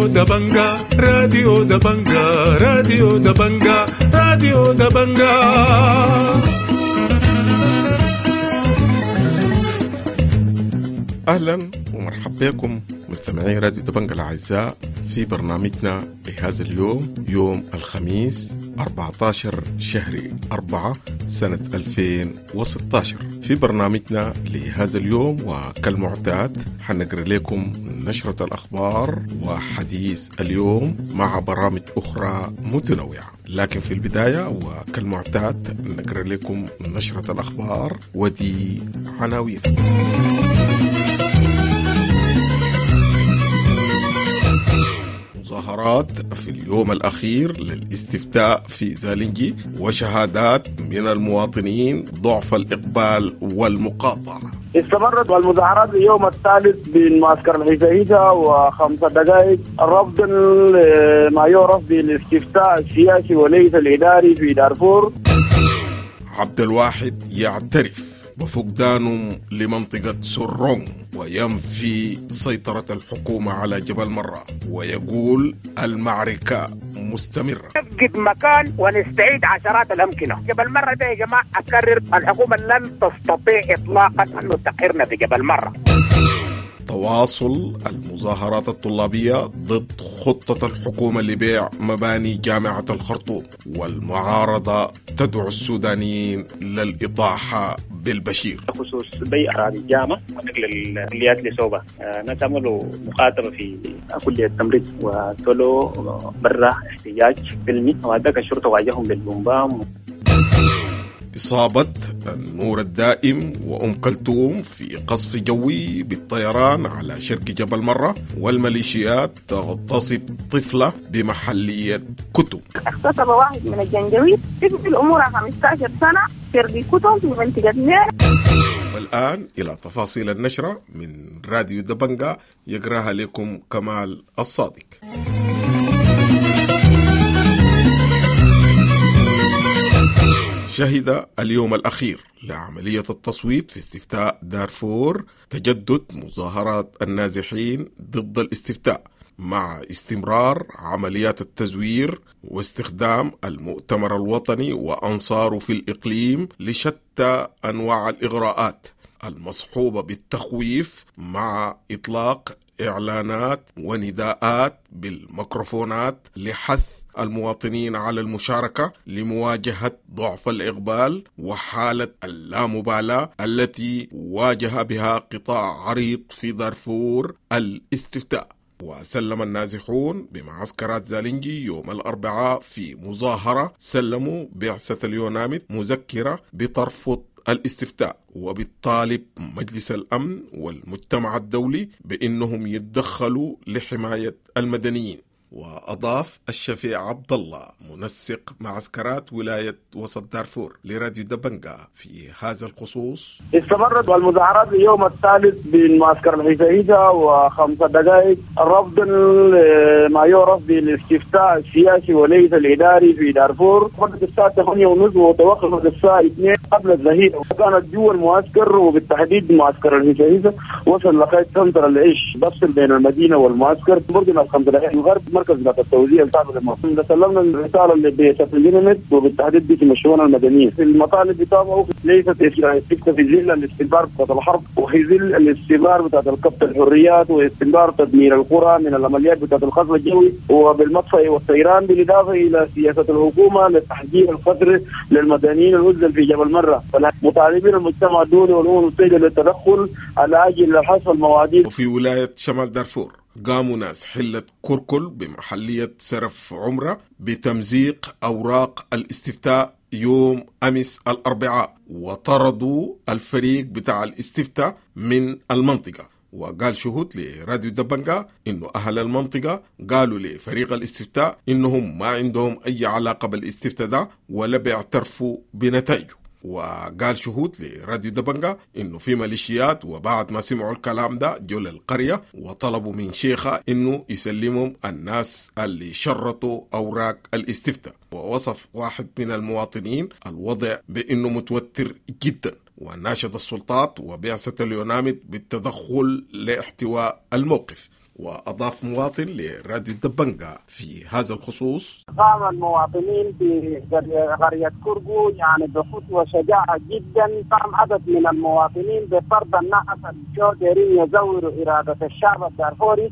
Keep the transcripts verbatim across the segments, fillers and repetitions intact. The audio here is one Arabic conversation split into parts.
راديو دبنجا راديو دبنجا راديو دبنجا راديو دبنجا. أهلا ومرحبا بكم مستمعي راديو دبنجا الأعزاء في برنامجنا لهذا اليوم، يوم الخميس أربعة عشر شهر أربعة سنة ألفين وستة عشر. في برنامجنا لهذا اليوم وكالمعتاد حنقرأ لكم نشرة الأخبار وحديث اليوم مع برامج أخرى متنوعة، لكن في البداية وكالمعتاد نقرأ لكم نشرة الأخبار ودي عناوين. مظاهرات في اليوم الأخير للاستفتاء في زالنجي وشهادات من المواطنين ضعف الإقبال والمقاطعة. استمرت المظاهرات اليوم الثالث بين معسكر الحسيدة وخمسة دقائق رفضا ما يعرف بالاستفتاء السياسي وليس الإداري في دارفور. عبد الواحد يعترف بفقدانهم لمنطقة سرونغ وينفي سيطرة الحكومة على جبل مرة ويقول المعركة مستمرة. نفقد مكان ونستعيد عشرات الأمكنة. جبل مرة ده يا جماعة أكرر الحكومة لن تستطيع إطلاقا أن تقهرنا في جبل مرة. تواصل المظاهرات الطلابية ضد خطة الحكومة لبيع مباني جامعة الخرطوم، والمعارضة تدعو السودانيين للإطاحة بالبشير. بخصوص بيع أراضي الجامعة ونقل الكليات لسوبا، نتعمل مقاتلة في كلية التمريض وتولوا برا احتجاج فيلمي وهذاك الشرطة واجههم بالبومبام. إصابة النور الدائم وأم كلثوم في قصف جوي بالطيران على شرق جبل مرة، والميليشيات تغتصب طفلة بمحلية كتب. اغتصب واحد من الجنجويد طفل عمره خمسة عشر سنة في كتب في منطقة نير. والآن إلى تفاصيل النشرة من راديو دبنجا يقرأها لكم كمال الصادق. شهد اليوم الأخير لعملية التصويت في استفتاء دارفور تجدد مظاهرات النازحين ضد الاستفتاء مع استمرار عمليات التزوير واستخدام المؤتمر الوطني وأنصاره في الإقليم لشتى أنواع الإغراءات المصحوبة بالتخويف مع إطلاق إعلانات ونداءات بالميكروفونات لحث المواطنين على المشاركة لمواجهة ضعف الإقبال وحالة اللامبالاة التي واجه بها قطاع عريض في دارفور الاستفتاء. وسلم النازحون بمعسكرات زالنجي يوم الأربعاء في مظاهرة سلموا بعثة اليوناميت مذكرة بترفض الاستفتاء وبالطالب مجلس الأمن والمجتمع الدولي بأنهم يتدخلوا لحماية المدنيين. وأضاف الشفيع عبد الله منسق معسكرات ولاية وسط دارفور لراديو دبنجا في هذا الخصوص. استمرت المظاهرات اليوم الثالث بين معسكر الحسيدة وخمسة دقائق رفضا ما يعرف بالاستفتاء السياسي وليس الإداري في دارفور. بدأت الساعة ثمانية ونصف وتوقفت الساعة اثنين قبل الظهيرة، وكانت جوا المعسكر وبالتحديد معسكر الحسيدة وصل لغاية سنتر العيش بفصل بين المدينة والمعسكر برضه خمسة دقائق الغرب مركز ذات التوزيع بتاع المصريين. سلمنا الرسالة اللي بيسات الجنمت وبالتحديد باسم الشؤون المدنية. في المطالب بتاعه ليست استفتاء في ظل الاستمرار بتاع الحرب وفي ظل الاستمرار بتاع القبض الحريات واستمرار تدمير القرى من العمليات بتاع القصف الجوي وبالمطفئ والطيران، بالإضافة إلى سياسة الحكومة لتحجير القدر للمدنيين المنزل في جبل مرة. مطالبين المجتمع الدولي والأمم المتحدة للتدخل على أجل حصر المواعيد. وفي ولاية شمال دارفور قاموا ناس حلة كركل بمحلية سرف عمرة بتمزيق أوراق الاستفتاء يوم أمس الأربعاء وطردوا الفريق بتاع الاستفتاء من المنطقة. وقال شهود لراديو دبنجا إنه أهل المنطقة قالوا لفريق الاستفتاء إنهم ما عندهم أي علاقة بالاستفتاء ده ولا بيعترفوا بنتائجه. وقال شهود لراديو دبنجا إنه في ميليشيات وبعد ما سمعوا الكلام ده جو للقرية وطلبوا من شيخة إنه يسلمهم الناس اللي شرطوا أوراق الاستفتاء. ووصف واحد من المواطنين الوضع بإنه متوتر جدا، وناشد السلطات وبعثة اليوناميت بالتدخل لاحتواء الموقف. وأضاف مواطن لراديو الدبنجة في هذا الخصوص: قام المواطنين في قرية كركو يعني بخطوة شجاعة جدا. قام عدد من المواطنين بفرض النقص الجودري يزور إرادة الشعب الدارفوري،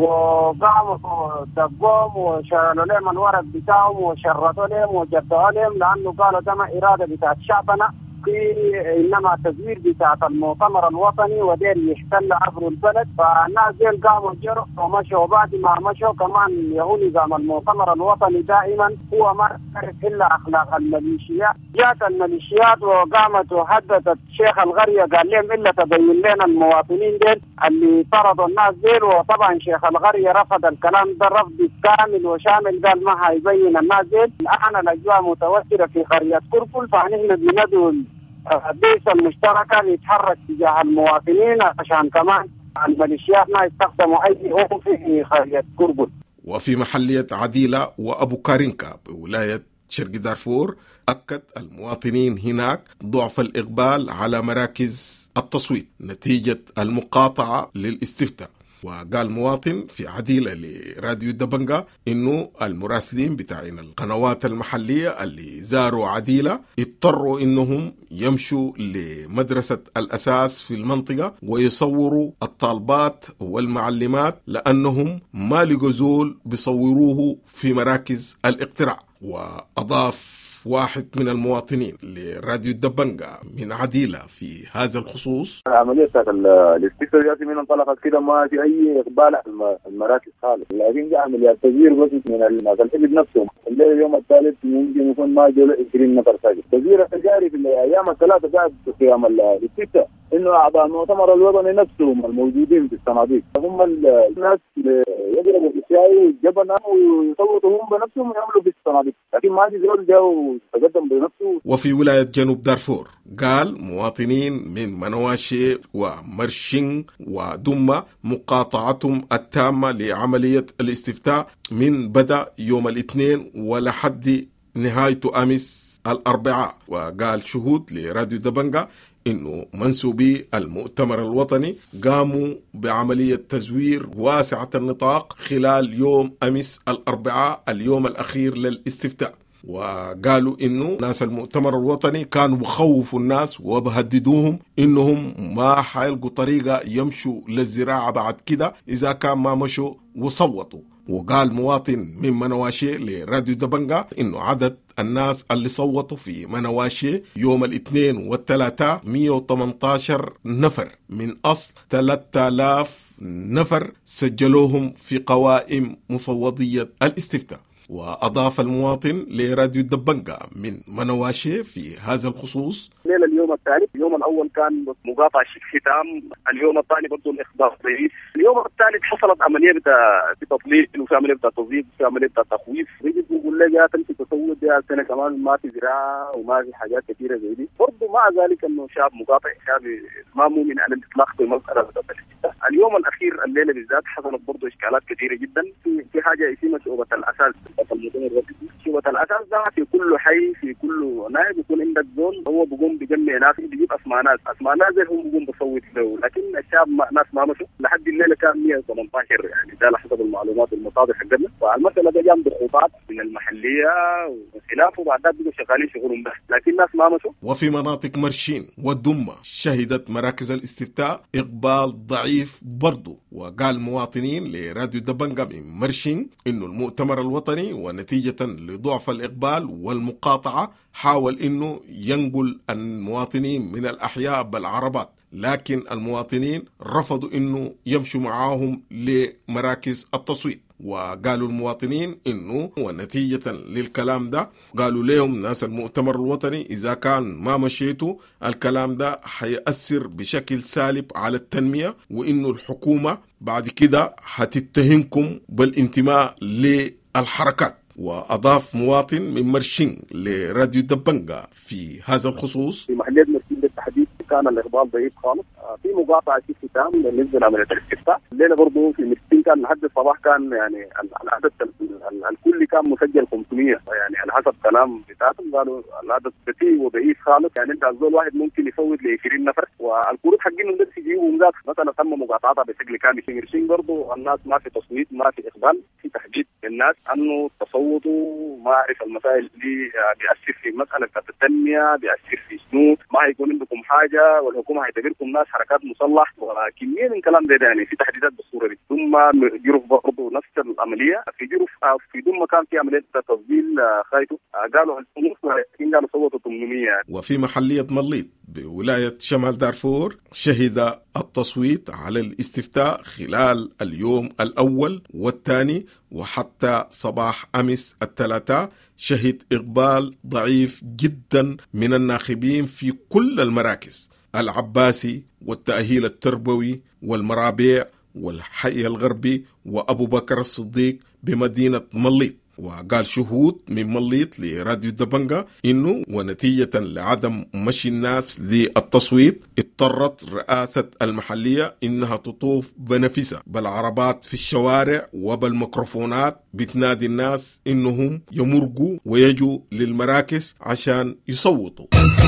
وقاموا دقوم وشالوا لهم الورق بتاعهم وشرطوا لهم وجدوا لهم، لأنه قالوا ده ما إرادة بتاعت شعبنا، في إنما تزوير بتاعت المؤتمر الوطني ودير يحتل عبر البلد. فالناس ديل قاموا جروا ومشوا، بعد ما مشوا كمان يهوني قام المؤتمر الوطني دائما هو ما يعرف إلا أخلاق الميليشيات. جاءت الميليشيات وقامت وحدثت شيخ القرية قال لهم إلا تبين لنا المواطنين ديل اللي طردوا الناس ديل، وطبعا شيخ القرية رفض الكلام ده رفض كامل وشامل، قال ما هيبين الناس ديل. الآن الأجواء متوترة في قرية كركل، فنحن بندعو البيئة المشتركة يتحرك تجاه المواطنين عشان كمان الميليشيات ما يستخدموا أي عنف في قرية كركل. وفي محلية عديلة وأبو كارينكا بولاية شرق دارفور، أكد المواطنين هناك ضعف الإقبال على مراكز التصويت نتيجة المقاطعة للاستفتاء. وقال مواطن في عديلة لراديو الدبنجة إنه المراسلين بتاعين القنوات المحلية اللي زاروا عديلة اضطروا إنهم يمشوا لمدرسة الأساس في المنطقة ويصوروا الطالبات والمعلمات لأنهم ما لقوا زول بيصوروه في مراكز الاقتراع. وأضاف واحد من المواطنين لراديو الدبنجة من عديلة في هذا الخصوص: عملية الاستفتاء جاتي من انطلقت كده ما في أي إقبال على المراكز خالص، لكن جاء عمليات تغيير بس من الحزب نفسهم. الليلة اليوم الثالث ممكن يكون ما جاء عشرين نفر ساجد. تغيير التجاري في الأيام الثلاثة بعد قيام الاستفتاء إنه أعضاء المؤتمر الوطني نفسهم الموجودين في الصناديق هم الناس يضربوا في الشاي والجبنة ويصوتوا هم بنفسهم ويعملوا في الصناديق، لكن ما في زول جاء تقدم بنفسه. وفي ولاية جنوب دارفور قال مواطنين من منواشي ومرشين ودمة مقاطعتهم التامة لعملية الاستفتاء من بدأ يوم الاثنين ولحد نهاية أمس الأربعاء. وقال شهود لراديو دبنجة إنه منسوبي المؤتمر الوطني قاموا بعملية تزوير واسعة النطاق خلال يوم أمس الأربعاء اليوم الأخير للاستفتاء. وقالوا إنه ناس المؤتمر الوطني كانوا بخوفوا الناس وبهددوهم إنهم ما حيلقوا طريقة يمشوا للزراعة بعد كده إذا كان ما مشوا وصوتوا. وقال مواطن من منواشي لراديو دبنجة إنه عدد الناس اللي صوتوا في منواشي يوم الاثنين والثلاثاء مئة وثمانية عشر نفر من أصل ثلاثة آلاف نفر سجلوهم في قوائم مفوضية الاستفتاء. وأضاف المواطن لراديو الدبنجة من منواشي في هذا الخصوص: ليلة اليوم الثالث، اليوم الأول كان مقاطعة شيك ختام، اليوم الثاني برضو الإخبار ضعيف، اليوم الثالث حصلت عملية بتاع تطليل وفي عملية بتاع تضييق وفي عملية بتاع تخويف. يجي يقول لك يا تمشي تصوت دي السنة كمان ما في زراعة وما في حاجات كثيرة زي دي. برضو مع ذلك إنه شعب مقاطع، شعب ما مؤمن على الإطلاق في المسألة بتاع الاستفتاء. اليوم الأخير الليلة بالذات حصلت برضو إشكالات كثيرة جدا في في حاجة اسمها شعوبة الأساس. شعوبة الأساس ده في كل حي في كل نائب يكون عندك زون هو بيقوم بجمع ناس بيجيب أسماء ناس أسماء ناس هم بيقوم بصوت له، لكن الشعب ما ناس ما مشوا لحد الليلة كان مئة وثمانية عشر يعني ده حسب المعلومات المصادر حقنا. فالمسألة ده جام بخطوات من المحلية وخلافه وبعد ذلك بيجوا شغالين شغلهم بس، لكن الناس ما مشوا. وفي مناطق مرشين والدمة شهدت مراكز الاستفتاء إقبال ضعيف برضو. وقال مواطنين لراديو دبنجة من مرشين إنه المؤتمر الوطني ونتيجة لضعف الإقبال والمقاطعة حاول إنه ينقل المواطنين من الأحياء بالعربات، لكن المواطنين رفضوا إنه يمشوا معاهم لمراكز التصويت. وقالوا المواطنين إنه ونتيجة للكلام ده قالوا لهم ناس المؤتمر الوطني إذا كان ما مشيتوا الكلام ده حيأثر بشكل سالب على التنمية، وإنه الحكومة بعد كده حتتهمكم بالانتماء للحركات. وأضاف مواطن من مرشين لراديو دبنجة في هذا الخصوص: في محلية مرشين بالتحديد كان الإقبال ضعيف خالص، في مقاطعة في ختام بالنسبة لعملية الاستفتاء. الليلة برضو في مرشين التصويتين كان لحد الصباح كان يعني العدد الكلي كان مسجل خمسمية، يعني على حسب كلام بتاعتهم قالوا العدد بطيء وضعيف خالص، يعني انت الزول واحد ممكن يفوت ل عشرين نفر، والكروت حقينهم بس يجيبوا مزاج مثلا تم مقاطعتها بشكل كامل. في مرشين برضه الناس ما في تصويت، ما في اقبال، في تحديد الناس انه تصوتوا، ما اعرف المسائل دي بيأثر في مساله التنميه، بيأثر في شنو، ما هيكون عندكم حاجه والحكومه هيعتبركم ناس حركات مسلح وكميه من كلام ده يعني في تحديدات بالصوره دي. ثم جرف برضه نفس العمليه، في جرف في ثم كان في عمليه تسجيل خايته، قالوا الحكومه قالوا صوتوا ثمانمية يعني. وفي محلية مليط بولاية شمال دارفور شهد التصويت على الاستفتاء خلال اليوم الأول والثاني، وحتى صباح أمس الثلاثاء شهد إقبال ضعيف جدا من الناخبين في كل المراكز: العباسي والتأهيل التربوي والمرابيع والحي الغربي وأبو بكر الصديق بمدينة مليط. وقال شهود من مليط لراديو دبنجة إنه ونتيجة لعدم مشي الناس للتصويت اضطرت رئاسة المحلية إنها تطوف بنفسها بالعربات في الشوارع وبالميكروفونات بتنادي الناس إنهم يمرقوا ويجوا للمراكز عشان يصوتوا.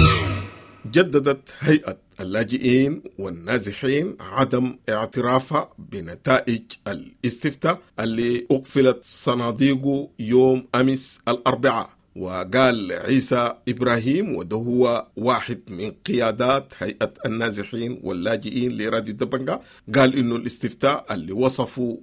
جددت هيئة اللاجئين والنازحين عدم اعترافها بنتائج الاستفتاء اللي أقفلت صناديقه يوم أمس الأربعاء. وقال عيسى إبراهيم، وده هو واحد من قيادات هيئة النازحين واللاجئين لراديو دبنجة، قال إنه الاستفتاء اللي وصفوا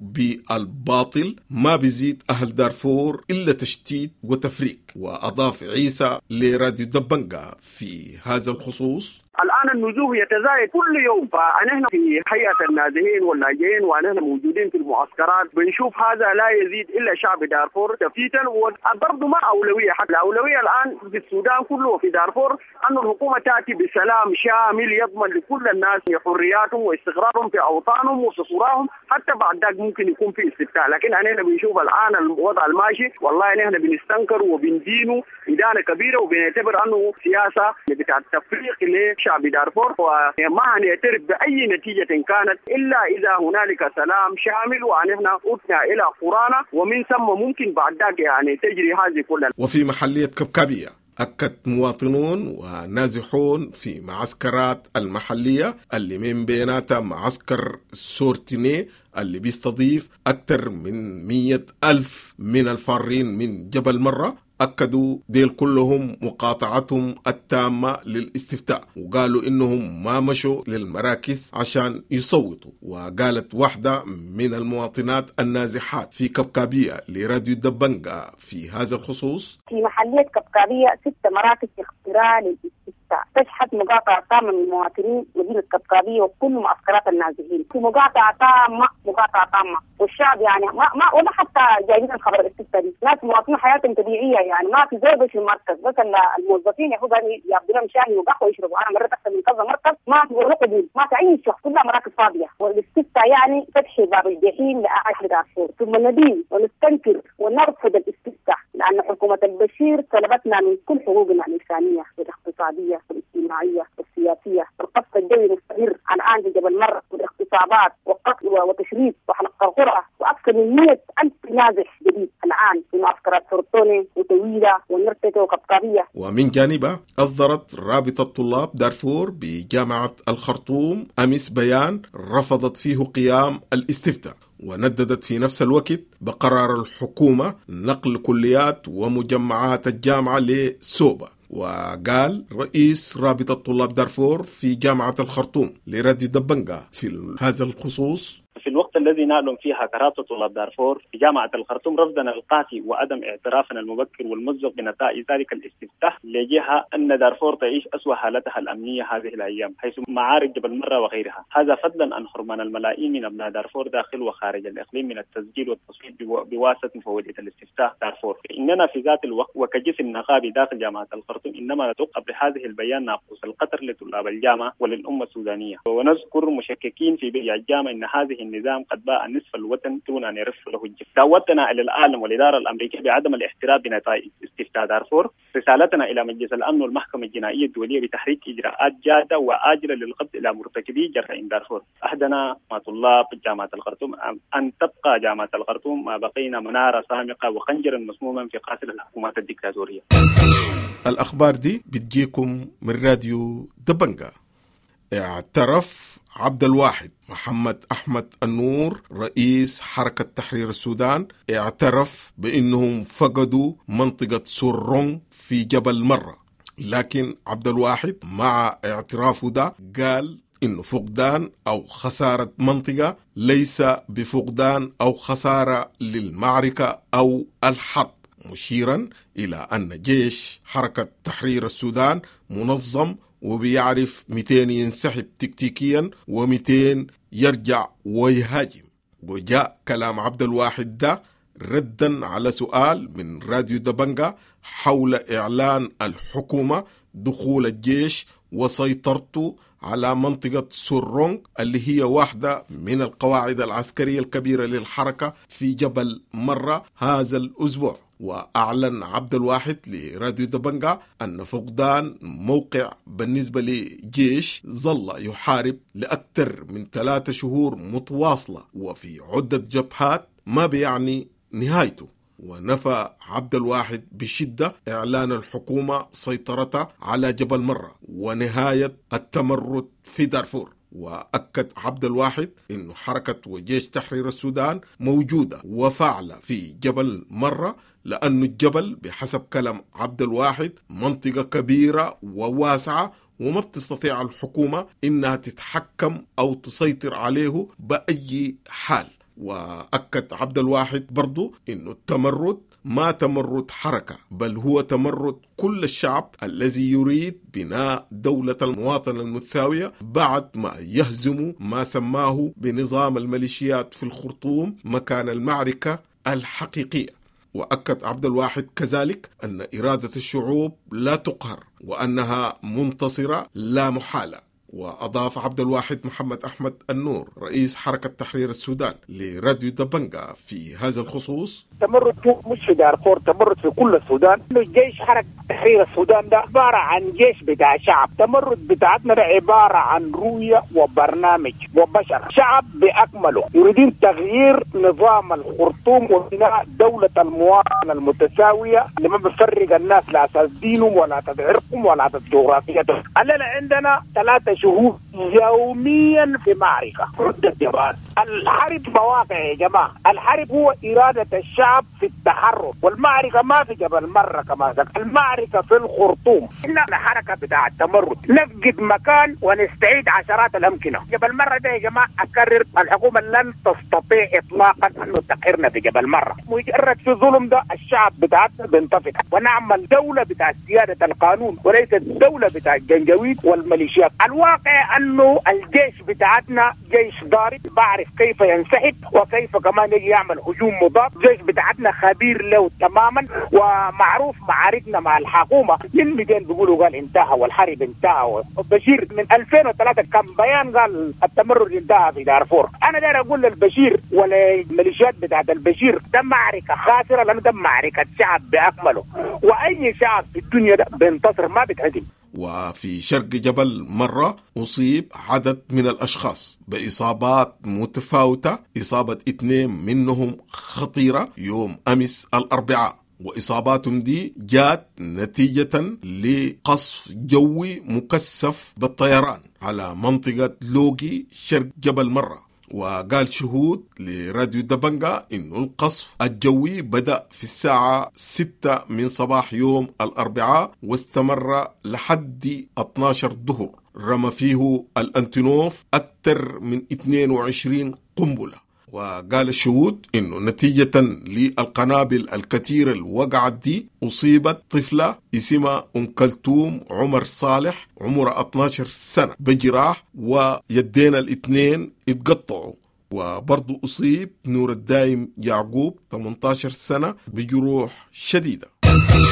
بالباطل ما بيزيد أهل دارفور إلا تشتيت وتفريق. وأضاف عيسى لراديو دبنجة في هذا الخصوص: الآن النزوح يتزايد كل يوم، فنحن في هيئة النازحين واللاجئين ونحن موجودين في المعسكرات بنشوف هذا لا يزيد إلا شعب دارفور تفتيتا، والضرب ما أولوية. حتى الأولوية الآن في السودان كله وفي دارفور أن الحكومة تأتي بسلام شامل يضمن لكل الناس حرياتهم واستقرارهم في أوطانهم وفي قراهم، حتى بعد ذلك ممكن يكون في استفتاء. لكن نحن بنشوف الآن الوضع الماشي، والله نحن بنستنكر وبندينه إدانة كبيرة وبنعتبر أنه سياسة بتاع التفريق لشعب دارفور، وما هنعترف بأي نتيجة كانت إلا إذا هنالك سلام شامل ونحن أتنا إلى قرانا، ومن ثم ممكن بعد ذلك يعني تجري هذه كلها. وفي محلية كبكابية أكد مواطنون ونازحون في معسكرات المحلية اللي من بيناتها معسكر سورتيني اللي بيستضيف أكثر من مية ألف من الفارين من جبل مرة، أكدوا ديل كلهم مقاطعتهم التامة للاستفتاء، وقالوا إنهم ما مشوا للمراكز عشان يصوتوا. وقالت واحدة من المواطنات النازحات في كبكابية لراديو دبنجة في هذا الخصوص: في محلية كبكابية ست مراكز اختراع للاستفتاء تشهد مقاطعة تامة من المواطنين مدينة كبكابية وكل معسكرات النازحين، في مقاطعة تامة مقاطعة تامة، والشعب يعني ما ما ولا حتى جايين الخبر الاستفتاء دي، ناس مواطنين حياتهم طبيعية، يعني ما في زول في المركز، بس الموظفين ياخذوا ياخذوا لهم شاي وقهوة ويشربوا. أنا مرة أكثر من كذا مركز ما في ولا قبول، ما في أي شخص، كلها مراكز فاضية، والاستفتاء يعني فتح باب الجحيم لأهل دارفور. ثم ندين ونستنكر ونرفض الاستفتاء لأن حكومة البشير سلبتنا من كل حقوقنا الإنسانية والاقتصادية والاجتماعية والسياسية. القصف الجوي مستمر الآن في جبل مرة، والاغتصابات والقتل وتشريد وحلق القرى، وأكثر من مئة ألف نازح جديد الآن في معسكرات فرطونة وطويلة ونرتكة وكبكابية. ومن جانبها أصدرت رابطة طلاب دارفور بجامعة الخرطوم أمس بيان رفضت فيه قيام الاستفتاء، ونددت في نفس الوقت بقرار الحكومة نقل كليات ومجمعات الجامعة لسوبا. وقال رئيس رابطة طلاب دارفور في جامعة الخرطوم لراديو دبنجة في هذا الخصوص: في الوقت الذي نعلم فيها كرابطة طلاب دارفور في جامعة الخرطوم رفضنا القاسي وعدم اعترافنا المبكر والمسبق بنتائج ذلك الاستفتاء لجهة أن دارفور تعيش أسوأ حالتها الأمنية هذه الأيام، حيث معارك جبل مرة وغيرها، هذا فضلا عن حرمان الملايين من أبناء دارفور داخل وخارج الإقليم من التسجيل والتصويت بواسطة مفوضية الاستفتاء دارفور. إننا في ذات الوقت وكجسم نقابي داخل جامعة الخرطوم إنما نتوقع بهذه البيان ناقوس القطر لطلاب الجامعة وللأمة السودانية، ونذكر مشككين في بيع الجامعة إن هذه النظام قد باع نصف الوطن دون أن يرف له الجف. دعوتنا إلى العالم والإدارة الأمريكية بعدم الاحتراف بنتائج استفتاء دارفور. رسالتنا إلى مجلس الأمن والمحكمة الجنائية الدولية بتحريك إجراءات جادة وآجلة للقبض إلى مرتكبي جرائم دارفور. أحدنا مع طلاب جامعة الخرطوم أن تبقى جامعة الخرطوم ما بقينا منارة سامقة وخنجرا مسموما في قاتل الحكومات الدكتاتورية. الأخبار دي بتجيكم من راديو دبنجة. اعترف عبد الواحد محمد أحمد النور رئيس حركة تحرير السودان، اعترف بأنهم فقدوا منطقة سورون في جبل مرة، لكن عبد الواحد مع اعترافه ده قال إنه فقدان أو خسارة منطقة ليس بفقدان أو خسارة للمعركة أو الحرب، مشيرا إلى أن جيش حركة تحرير السودان منظم وبيعرف مئتين ينسحب تكتيكيا ومئتين يرجع ويهاجم. وجاء كلام عبد الواحد ده ردا على سؤال من راديو دبنجة حول إعلان الحكومة دخول الجيش وسيطرته على منطقة سورونغ اللي هي واحدة من القواعد العسكرية الكبيرة للحركة في جبل مرة هذا الأسبوع. وأعلن عبد الواحد لراديو دبنجة أن فقدان موقع بالنسبة لجيش ظل يحارب لأكثر من ثلاثة شهور متواصلة وفي عدة جبهات ما بيعني نهايته. ونفى عبد الواحد بشدة إعلان الحكومة سيطرتها على جبل مرة ونهاية التمرد في دارفور. وأكد عبد الواحد إنه حركة وجيش تحرير السودان موجودة وفعلة في جبل مرة، لأن الجبل بحسب كلام عبد الواحد منطقة كبيرة وواسعة وما بتستطيع الحكومة إنها تتحكم أو تسيطر عليه بأي حال. وأكد عبد الواحد برضو إنه التمرد ما تمرد حركة، بل هو تمرد كل الشعب الذي يريد بناء دولة المواطنة المتساوية بعد ما يهزموا ما سماه بنظام الميليشيات في الخرطوم مكان المعركة الحقيقية. وأكد عبد الواحد كذلك أن إرادة الشعوب لا تقهر وأنها منتصرة لا محالة. وأضاف عبد الواحد محمد أحمد النور رئيس حركة تحرير السودان لراديو دبنجة في هذا الخصوص: تمرد مش في دارفور، تمرد في كل السودان. الجيش حركة تحرير السودان ده عبارة عن جيش بتاع شعب. تمرد بتاعتنا ده عبارة عن رؤية وبرنامج وبشر، شعب بأكمله يريدين تغيير نظام الخرطوم وبناء دولة المواطنة المتساوية اللي ما بفرق الناس لا أساس دينهم ولا أساس عرقهم ولا أساس جغرافيتهم. الليلة عندنا ثلاثة شهور يوميا في معركة ضد الجبال. الحرب مواقع يا جماعة، الحرب هو إرادة الشعب في التحرك، والمعركة ما في جبل مرة كما ذكر، المعركة في الخرطوم. إحنا حركة بتاع التمرد نفقد مكان ونستعيد عشرات الأمكنة. جبل مرة ده يا جماعة أكرر، الحكومة لن تستطيع إطلاقا أن تحررنا في جبل مرة. مجرد في ظلم ده الشعب بتاعتنا بينتفض، ونعمل دولة بتاع سيادة القانون وليس الدولة بتاع الجنجويد والميليشيات. الواقع أنه الجيش بتاعتنا جيش ضارب، بعرف كيف ينسحب وكيف كمان يجي يعمل هجوم مضاد. الجيش بتاعتنا خبير له تماما ومعروف معاركنا مع الحكومة. من ميدان بيقولوا قال انتهى والحرب انتهى. بشير من ألفين وثلاثة كان بيان قال التمرد انتهى في دارفور. أنا داير أقول للبشير والميليشيات بتاعت البشير ده معركة خاسرة، لأنه ده معركة شعب بأكمله، وأي شعب في الدنيا ده بينتصر ما بيتهزم. وفي شرق جبل مرة أصيب عدد من الأشخاص بإصابات متفاوتة، إصابة اثنين منهم خطيرة يوم أمس الأربعاء، وإصاباتهم دي جات نتيجة لقصف جوي مكثف بالطيران على منطقة لوغي شرق جبل مرة. وقال شهود لراديو دبنجة إنه القصف الجوي بدأ في الساعة ستة من صباح يوم الأربعاء واستمر لحد اثني عشر ظهر. رمى فيه الأنتونوف أكثر من اثنين وعشرين قنبلة. وقال الشهود إنه نتيجة للقنابل الكثيرة اللي وقعت دي أصيبت طفلة اسمها أم كلثوم عمر صالح عمرها اثني عشر سنة بجراح ويدينا الاثنين اتقطعوا. وبرضو أصيب نور الدايم يعقوب ثمانية عشر سنة بجروح شديدة.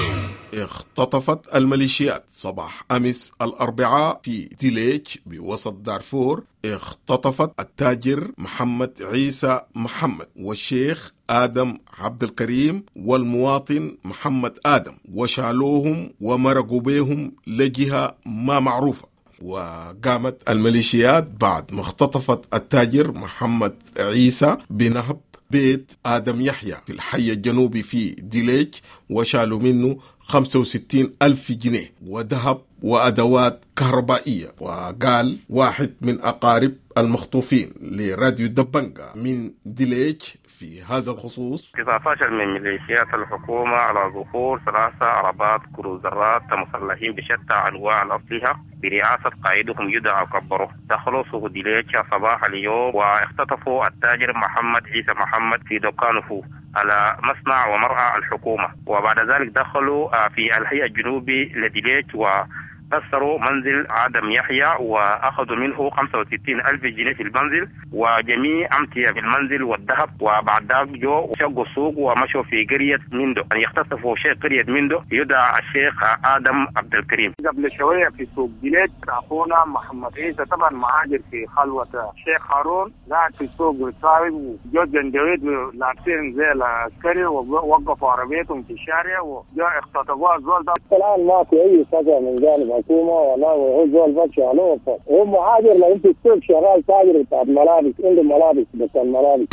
اختطفت الميليشيات صباح أمس الأربعاء في ديليج بوسط دارفور، اختطفت التاجر محمد عيسى محمد والشيخ آدم عبد الكريم والمواطن محمد آدم، وشالوهم ومرقوا بهم لجهة ما معروفة. وقامت الميليشيات بعد ما اختطفت التاجر محمد عيسى بنهب بيت آدم يحيى في الحي الجنوبي في ديليج، وشالوا منه خمسة وستين ألف جنيه وذهب وأدوات كهربائية. وقال واحد من أقارب المخطوفين لراديو دبنجة من ديليج في هذا الخصوص: تسعة عشر من ميليشيات الحكومة على ظهور ثلاثة عربات كروزرات مسلحين بشتى أنواع الأسلحة برئاسة قائدهم يدعى كبره، دخلوا سوق ديليج صباح اليوم واختطفوا التاجر محمد عيسى محمد في دكانه على مصنع ومرعى الحكومة، وبعد ذلك دخلوا في الحي الجنوبي لديليج وكسروا منزل آدم يحيى وأخذوا منه خمسة وستين ألف جنيه في المنزل وجميع أمتية في المنزل والذهب. وبعد ذلك جو شقوا السوق ومشوا في قرية مندو، أن يختطفوا شيخ قرية مندو يدعى الشيخ آدم عبد الكريم. قبل شوية في سوق ديليج أخونا محمد عيسى طبعا مهاجر في خلوة الشيخ هارون قاعد في السوق بيصاوب، وجو جندويد لابسين زي العسكري ووقفوا عربيتهم في الشارع وجاء اختطفوا الزول ده. الآن ما في أي سجن من جانب حكومة ولا هو زول بس علوه، هو مهاجر لأن في السوق شغال تاجر بتاع ملابس، عنده ملابس بس الملابس.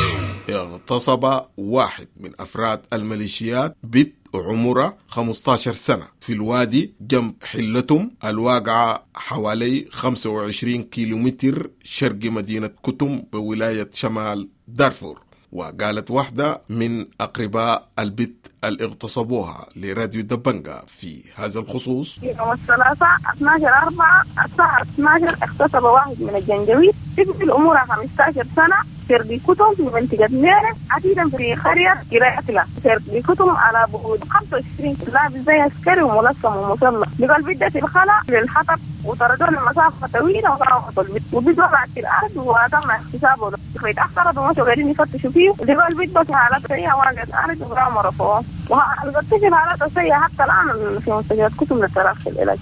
اغتصب واحد من أفراد الميليشيات بنت عمرها خمسة عشر سنة في الوادي جنب حلتم الواقعة حوالي خمسة وعشرين كيلومتر شرق مدينة كتم بولاية شمال دارفور. وقالت واحدة من أقرباء البت اللي اغتصبوها لراديو دبنجة في هذا الخصوص: يوم الثلاثاء اثناشر أربعة الساعة اثناشر اغتصب واحد من الجنجويد ابن الأمور خمسة عشر سنة في كتم في منطقة ميرة عتيدا في قرية كرايتلا في كتم على بعد خمسة وعشرين لابس زي عسكري وملثم ومسلح. بقى بدأ في الخلا للحطب وطردوه لمسافة طويلة وراحوا البيت، وبيت وقعت في الأرض وتم اغتصابه. اخترضوا ومشوا قاعدين يفتشوا فيه، لقوا البيت بس حالات سيئة وقعت الأرض وقاموا رفعوه، وهتكتشف حالات سيئة حتى الآن في مستشفيات كتم للتراخي في العلاج.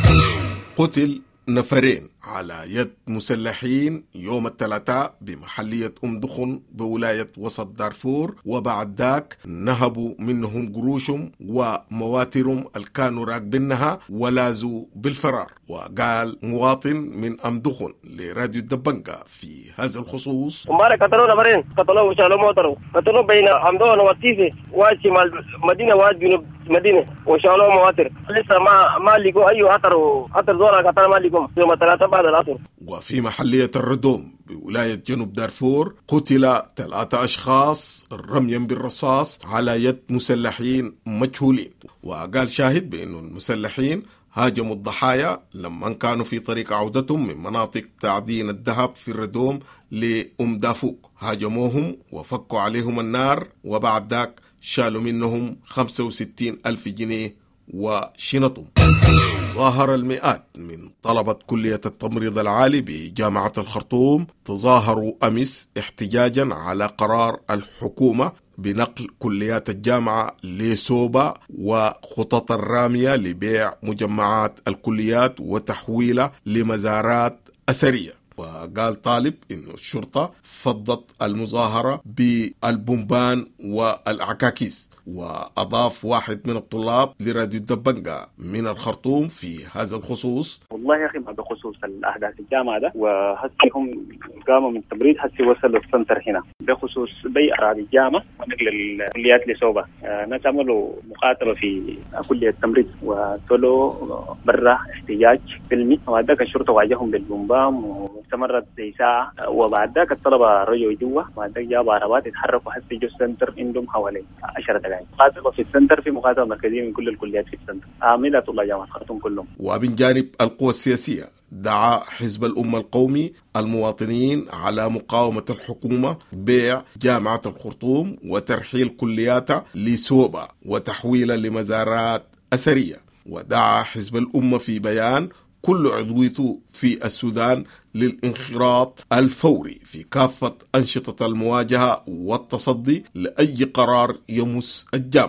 قتل نفرين على يد مسلحين يوم الثلاثاء بمحلية أم دخن بولاية وسط دارفور، وبعد ذاك نهبوا منهم قروشهم ومواترهم اللي كانوا راكبينها ولازوا بالفرار. وقال مواطن من أم دخن لراديو دبنجة في هذا الخصوص: امبارح قتلوا نفرين، قتلوا وشالوا موتروا، قتلوا بين حمدون وتيسي وشمال مدينة واد جنوب مدينة وشالوا مواتر. لسه ما ما لقوا أي أثر أثر زورا قتل ما لقوا يوم الثلاثاء بعد العصر. وفي محلية الردوم بولاية جنوب دارفور قتل ثلاثة أشخاص رميا بالرصاص على يد مسلحين مجهولين. وقال شاهد بأن المسلحين هاجموا الضحايا لما كانوا في طريق عودتهم من مناطق تعدين الذهب في الردوم لأم دافوق، هاجموهم وفكوا عليهم النار، وبعد ذاك شالوا منهم خمسة وستين ألف جنيه وشنطهم. ظاهر المئات من طلبة كلية التمريض العالي بجامعة الخرطوم تظاهروا أمس احتجاجا على قرار الحكومة بنقل كليات الجامعة لسوبا وخطط الرامية لبيع مجمعات الكليات وتحويلها لمزارات أثرية. وقال طالب إنه الشرطة فضت المظاهرة بالبومبان والعكاكيس. وأضاف واحد من الطلاب لراديو دبنجة من الخرطوم في هذا الخصوص: والله يا أخي بخصوص الأحداث الجامعة ده وهسي هم قاموا من التمريض هسي وصلوا السنتر هنا بخصوص بيع أراضي الجامعة ونقل الكليات لسوبا. آه ناس عملوا مقاتلة في كلية التمريض وطلعوا برا احتجاج سلمي، وبعد ذاك الشرطة واجههم بالبومبام واستمرت زي ساعة، وبعد ذاك الطلبة رجعوا جوا، وبعد ذاك جابوا عربات يتحركوا هسي جو السنتر عندهم حوالي عشرة دقائق. مقاتلة في السنتر، في مقاتلة مركزية من كل الكليات في السنتر، عاملة طلاب جامعة الخرطوم كلهم. ومن جانب القوى السياسية دعا حزب الأمة القومي المواطنين على مقاومة الحكومة بيع جامعة الخرطوم وترحيل كلياتها لسوبا وتحويلها لمزارات أثرية. ودعا حزب الأمة في بيان كل عضويته في السودان للانخراط الفوري في كافة أنشطة المواجهة والتصدي لأي قرار يمس الجامعة.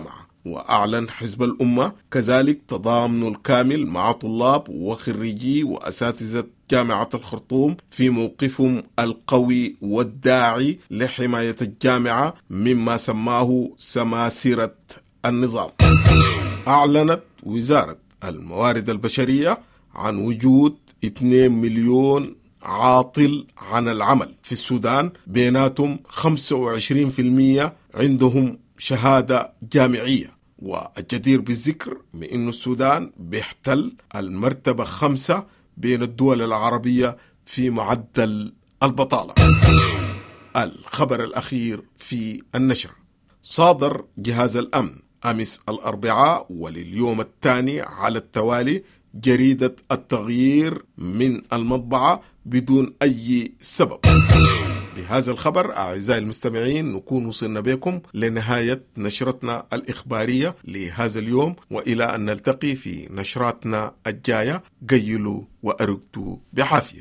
وأعلن حزب الأمة كذلك تضامنه الكامل مع طلاب وخريجي وأساتذة جامعة الخرطوم في موقفهم القوي والداعي لحماية الجامعة مما سماه سماسرة النظام. أعلنت وزارة الموارد البشرية عن وجود اثنين مليون عاطل عن العمل في السودان، بيناتهم خمسة وعشرين بالمئة عندهم شهادة جامعية. والجدير بالذكر من أن السودان بيحتل المرتبة خمسة بين الدول العربية في معدل البطالة. الخبر الأخير في النشرة: صادر جهاز الأمن أمس الأربعاء ولليوم الثاني على التوالي جريدة التغيير من المطبعة بدون أي سبب. بهذا الخبر أعزائي المستمعين نكون وصلنا بكم لنهاية نشرتنا الإخبارية لهذا اليوم، وإلى أن نلتقي في نشراتنا الجاية. قيلوا وأرقدوا بعافية.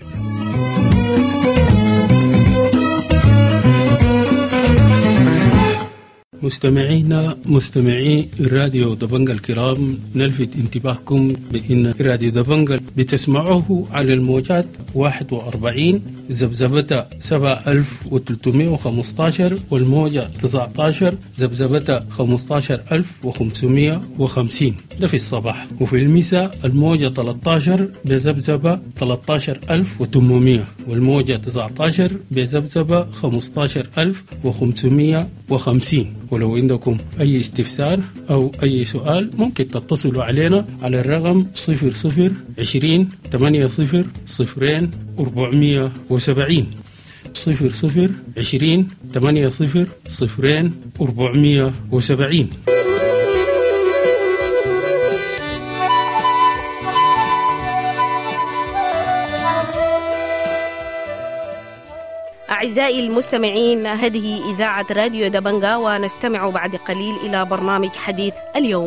مستمعينا مستمعي راديو دبنجة الكرام، نلفت انتباهكم بأن راديو دبنجة بتسمعوه على الموجات واحد وأربعين زبزبة سبعة ألف وثلاثمائة وخمسة عشر والموجة تسعة عشر زبزبة خمسة عشر ألف وخمسمائة وخمسين، ده في الصباح. وفي المساء الموجة ثلاثة عشر بزبزبة ثلاثة عشر ألف وثمانمائة والموجة تسعة عشر بزبزبة خمسة عشر ألف وخمسمائة وخمسين. ولو عندكم أي استفسار أو أي سؤال ممكن تتصلوا علينا على الرقم صفر صفر عشرين ثمانية صفر صفرين أربعمائة وسبعين صفر صفر عشرين ثمانية صفر صفرين أربعمائة وسبعين. أعزائي المستمعين، هذه إذاعة راديو دبنجة، ونستمع بعد قليل إلى برنامج حديث اليوم.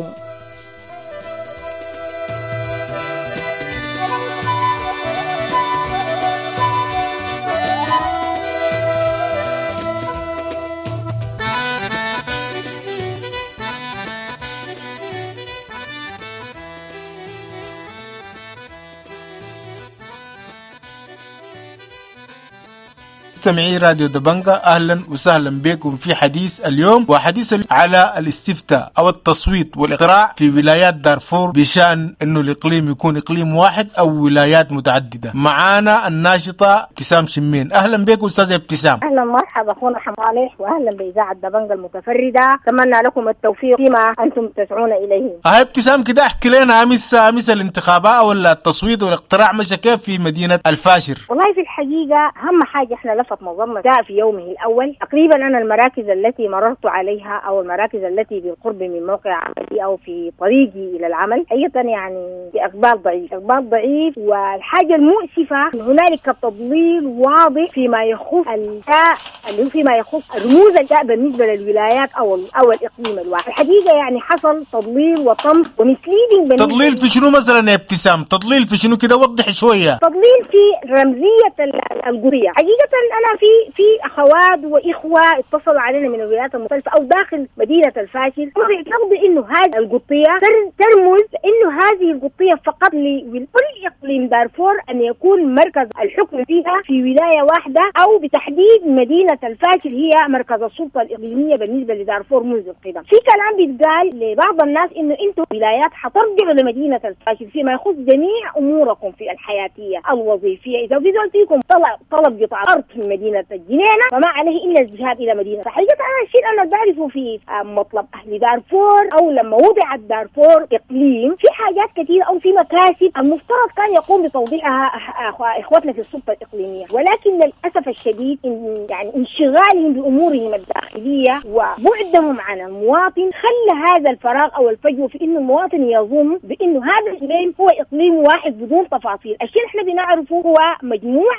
مستمعي راديو دبنجة، أهلا وسهلا بكم في حديث اليوم. وحديث على الاستفتاء أو التصويت والاقتراع في ولايات دارفور بشأن أنه الإقليم يكون إقليم واحد أو ولايات متعددة. معانا الناشطة ابتسام شمين. أهلا بك أستاذة ابتسام. أهلا مرحبا أخونا حمالح، وأهلا بإذاعة دبنجة المتفردة. أتمنى لكم التوفيق فيما أنتم تسعون إليه. أه ابتسام كده احكي لنا أمس أمس الانتخابات ولا التصويت والاقتراع مشى كيف في مدينة الفاشر؟ والله في الحقيقة أهم حاجة إحنا لفت نظرنا جاء في يومه الأول. تقريبا أنا المراكز التي مررت عليها أو المراكز التي بالقرب من موقع عملي أو في طريقي إلى العمل أيضا يعني بإقبال ضعيف إقبال ضعيف والحاجة المؤسفة هنالك تضليل واضح فيما يخص الجاء اللي هو فيما يخص رموز الجاء بالنسبة للولايات أو أو الإقليم الواحد. الحقيقة يعني حصل تضليل وطمس ومسليدنج. تضليل في شنو مثلا يا ابتسام؟ تضليل في شنو كده؟ وضح شوية. تضليل في رمزية القضية. حقيقة أنا في في أخوات وإخوة اتصلوا علينا من الولايات المختلفة أو داخل مدينة الفاشل ويعتقدوا إنه هذه القضية ترمز إنه هذه القضية فقط لكل إقليم دارفور أن يكون مركز الحكم فيها في ولاية واحدة، أو بتحديد مدينة الفاشل هي مركز السلطة الإقليمية بالنسبة لدارفور منذ القدم. في كلام بيتقال لبعض الناس إنه أنتم ولايات حترجعوا لمدينة الفاشل فيما يخص جميع أموركم في الحياتية الوظيفية. إذا بدون فيكم طلب طلب قطع أرض في مدينة الجنينة فما عليه إلا الذهاب إلى مدينة. حقيقة أنا الشيء أنا بعرفه في مطلب أهل دارفور أو لما وضعت دارفور إقليم في حاجات كثيرة أو في مكاسب المفترض كان يقوم بتوضيحها إخوتنا في السلطة الإقليمية، ولكن للأسف الشديد إن يعني انشغالهم بأمورهم الداخلية وبعدهم عن المواطن خلى هذا الفراغ أو الفجوة في إنه المواطن يظن بإنه هذا الإقليم هو إقليم واحد بدون تفاصيل. الشيء اللي إحنا بنعرفه هو مجموعة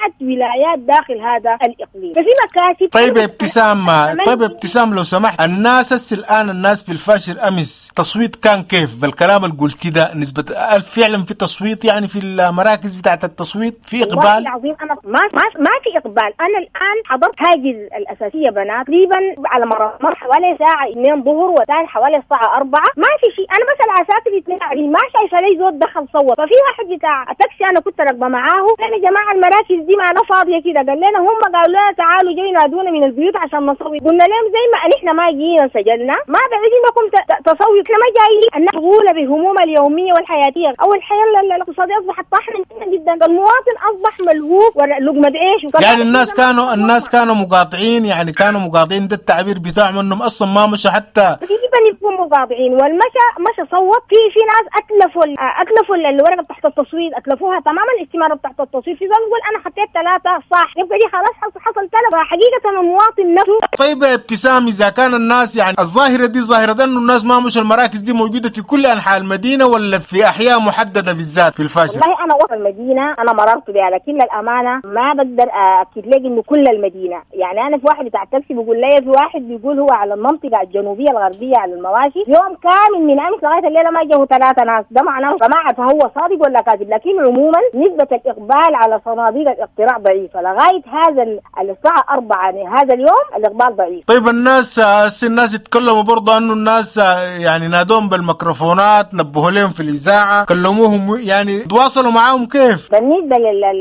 ست ولايات داخل هذا الإقليم، ففي مكاتب. طيب ابتسام طيب ابتسام لو سمحت، الناس هسه الآن الناس في الفاشر أمس تصويت كان كيف بالكلام اللي قلت ده؟ نسبة فعلا في تصويت يعني في المراكز بتاعت التصويت في إقبال؟ والله العظيم أنا ما ما ما في إقبال. أنا الآن حضرت هاجز الأساسية بنات تقريبا على مر حوالي ساعة اثنين ظهر وثاني حوالي الساعة أربعة، ما في شيء. أنا بسأل عساكر اثنين ما شايفة لي زود دخل صوت. ففي واحد بتاع تاكسي أنا كنت راكبة معاه، قال يا جماعة المراكز دي ما أنا فاضية كده، قال لنا هم قالوا لنا تعالوا جاي نادونا من البيوت عشان نصوت. قلنا لهم زي ما احنا ما جينا سجلنا ما بعيد انكم تصوت، لما جاي الناس مشغولة بهموم اليومية والحياتية او الحياة الاقتصادية اصبحت طاحنة جدا، المواطن اصبح ملهوف ولقمة عيش. يعني الناس كانوا الناس كانوا مقاطعين، يعني كانوا مقاطعين، ده التعبير بتاعهم انهم اصلا ما مشوا حتى تقريبا يكونوا مقاطعين. والمشى مشى صوت في في ناس اتلفوا اتلفوا الورقة تحت التصويت، اتلفوها تماما الاستمارة تحت التصويت. في زول يقول انا حطيت ثلاثة صح، يبقى دي خلاص حصل تلف. حقيقة المواطن نفسه. طيب يا ابتسام، اذا كان الناس يعني الظاهرة دي ظاهرة انه الناس ما مش المراكز دي موجودة في كل انحاء المدينة ولا في احياء محددة بالذات في الفاشر؟ والله انا وسط المدينة انا مررت بها، لكن للامانة ما بقدر اكد لك انه كل المدينة. يعني انا في واحد بتاع التاكسي بيقول لي في واحد بيقول هو على المنطقة الجنوبية الغربية على المواشي يوم كامل من امس لغاية الليلة ما جاءوا ثلاثة ناس. ده معناه جماعة فهو صادق ولا كاذب، لكن عموما نسبة الاقبال على صناديق الاقتراع ضعيفة لغاية هذا الساعة أربعة هذا اليوم الاقبال ضعيف. طيب الناس الناس يتكلموا برضه انه الناس يعني نادوهم بالميكروفونات، نبهوا لهم في الاذاعه، كلموهم، يعني تواصلوا معاهم كيف؟ بالنسبه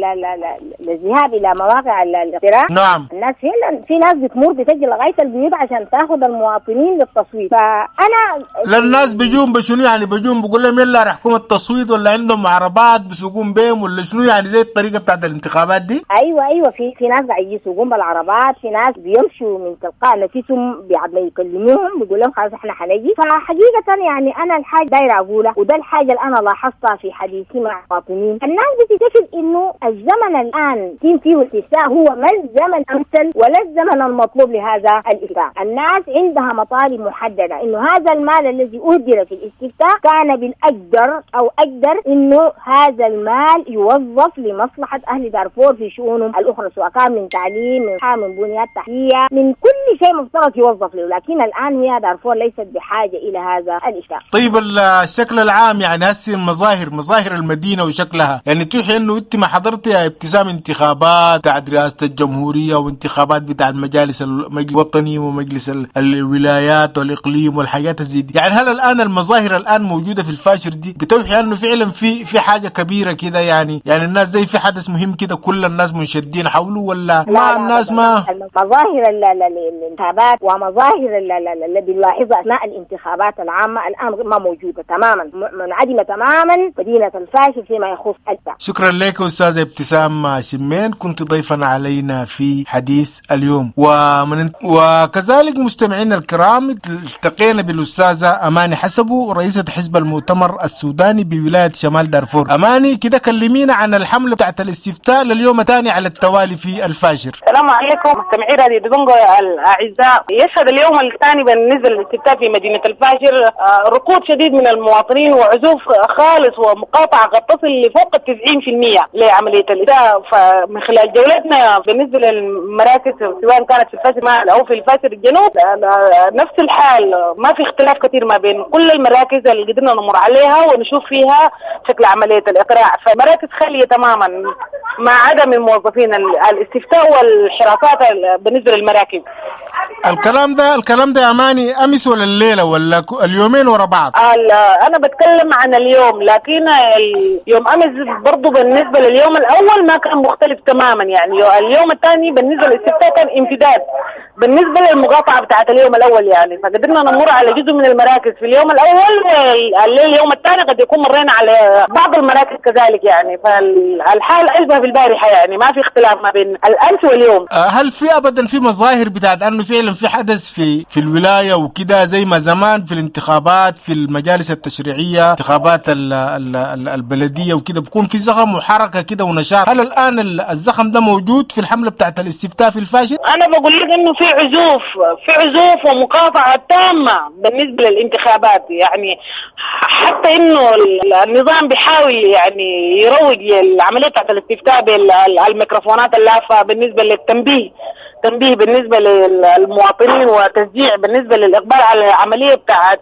للذهاب الى مواقع الاقتراع نعم الناس فعلا في ناس بتمر بتجي لغايه البيوت عشان تاخذ المواطنين للتصويت. فانا لا الناس بيجون بشنو يعني؟ بيجون بيقول لهم يلا رحكم التصويت ولا عندهم عربات بيسوقون بهم ولا شنو يعني زي الطريقه بتاعت الانتخابات دي؟ ايوه ايوه في في ناس قاعد يسوقون بالعربات، في ناس بيمشوا من تلقاء نفسهم بعد ما يكلموهم بيقول لهم خلاص احنا حنجي. فحقيقه يعني انا الحاجه دايره اقولها وده الحاجه اللي انا لاحظتها في حديثي مع المواطنين، الناس بتكتشف انه الزمن الان يتم فيه الاستفتاء هو ما الزمن امثل ولا الزمن المطلوب لهذا الاستفتاء. الناس عندها مطالب محدده، انه هذا المال الذي اهدر في الاستفتاء كان بالاقدر او اقدر انه هذا المال يوظف لمصلحه اهل دارفور في شؤونهم الاخرى، سواء كان من تعليم من حام من بنيات تحتيه من كل شيء مفترض يوظف له، لكن الان هي دارفور ليست بحاجه الى هذا الاشتراك. طيب الشكل العام يعني هسه المظاهر مظاهر المدينه وشكلها، يعني توحي انه انت ما حضرت يا ابتسام انتخابات بتاعت رئاسه الجمهوريه وانتخابات بتاع المجالس الوطني ومجلس الولايات والاقليم والحاجات زي دي، يعني هل الان المظاهر الان موجوده في الفاشر دي بتوحي انه فعلا في في حاجه كبيره كده، يعني يعني الناس زي في حدث مهم كده كل الناس منشدين حوله ولا ما لا الناس لا ما مظاهر الانتخابات ومظاهر اللي بنلاحظها اثناء الانتخابات العامه الان ما موجوده تماما، منعدمه تماما مدينه الفاشر فيما يخص الدعم. شكرا لك استاذه ابتسام شمين، كنت ضيفا علينا في حديث اليوم. ومن وكذلك مستمعينا الكرام التقينا بالاستاذه اماني حسبو رئيسه حزب المؤتمر السوداني بولايه شمال دارفور. اماني كده كلمينا عن الحمله بتاعت الاستفتاء لليوم الثاني على التوالي في الفاشر. السلام عليكم مستمعي راديو دبنجو الاعزاء. يشهد اليوم الثاني بالنسبه للاستفتاء في مدينه الفاشر ركود شديد من المواطنين وعزوف خالص ومقاطعه قد تصل لفوق التسعين في المية لعمليه الاستفتاء. فمن خلال جولتنا بالنسبه للمراكز سواء كانت في الفاشر او في الفاشر الجنوب نفس الحال، ما في اختلاف كثير ما بين كل المراكز اللي قدرنا نمر عليها ونشوف فيها شكل عمليه الاقراع. فمراكز خاليه تماما مع عدم الموظفين الاستفتاء والحراسات بالنسبه للمراكز. الكلام ده الكلام ده يا اماني امس ولا الليله ولا اليومين ورا بعض؟ انا بتكلم عن اليوم، لكن اليوم امس برضو بالنسبه لليوم الاول ما كان مختلف تماما. يعني اليوم الثاني بالنسبه للاستفتاء كان امتداد بالنسبه للمقاطعه بتاعت اليوم الاول، يعني فقدرنا نمر على جزء من المراكز في اليوم الاول. اليوم الثاني قد يكون مرينا على بعض المراكز كذلك، يعني فالحال اشبه بالبارحه، يعني ما في اختلاف ما بين الامس واليوم. هل في ابدا في مظاهر بتاعت انه فعلا في حدث في في الولايه وكده زي ما زمان في الانتخابات في المجالس التشريعيه انتخابات ال ال ال البلديه وكده بكون في زخم وحركه كده ونشاط؟ هل الان الزخم ده موجود في الحمله بتاعت الاستفتاء في الفاشر؟ انا بقول لك انه في عزوف في عزوف ومقاطعه تامه بالنسبه للانتخابات، يعني حتى انه النظام بيحاول يعني يروج للعمليه بتاعت الاستفتاء الميكروفونات اللافة بالنسبة للتنبيه، تنبيه بالنسبة للمواطنين وتشجيع بالنسبة للإقبال على العملية بتاعة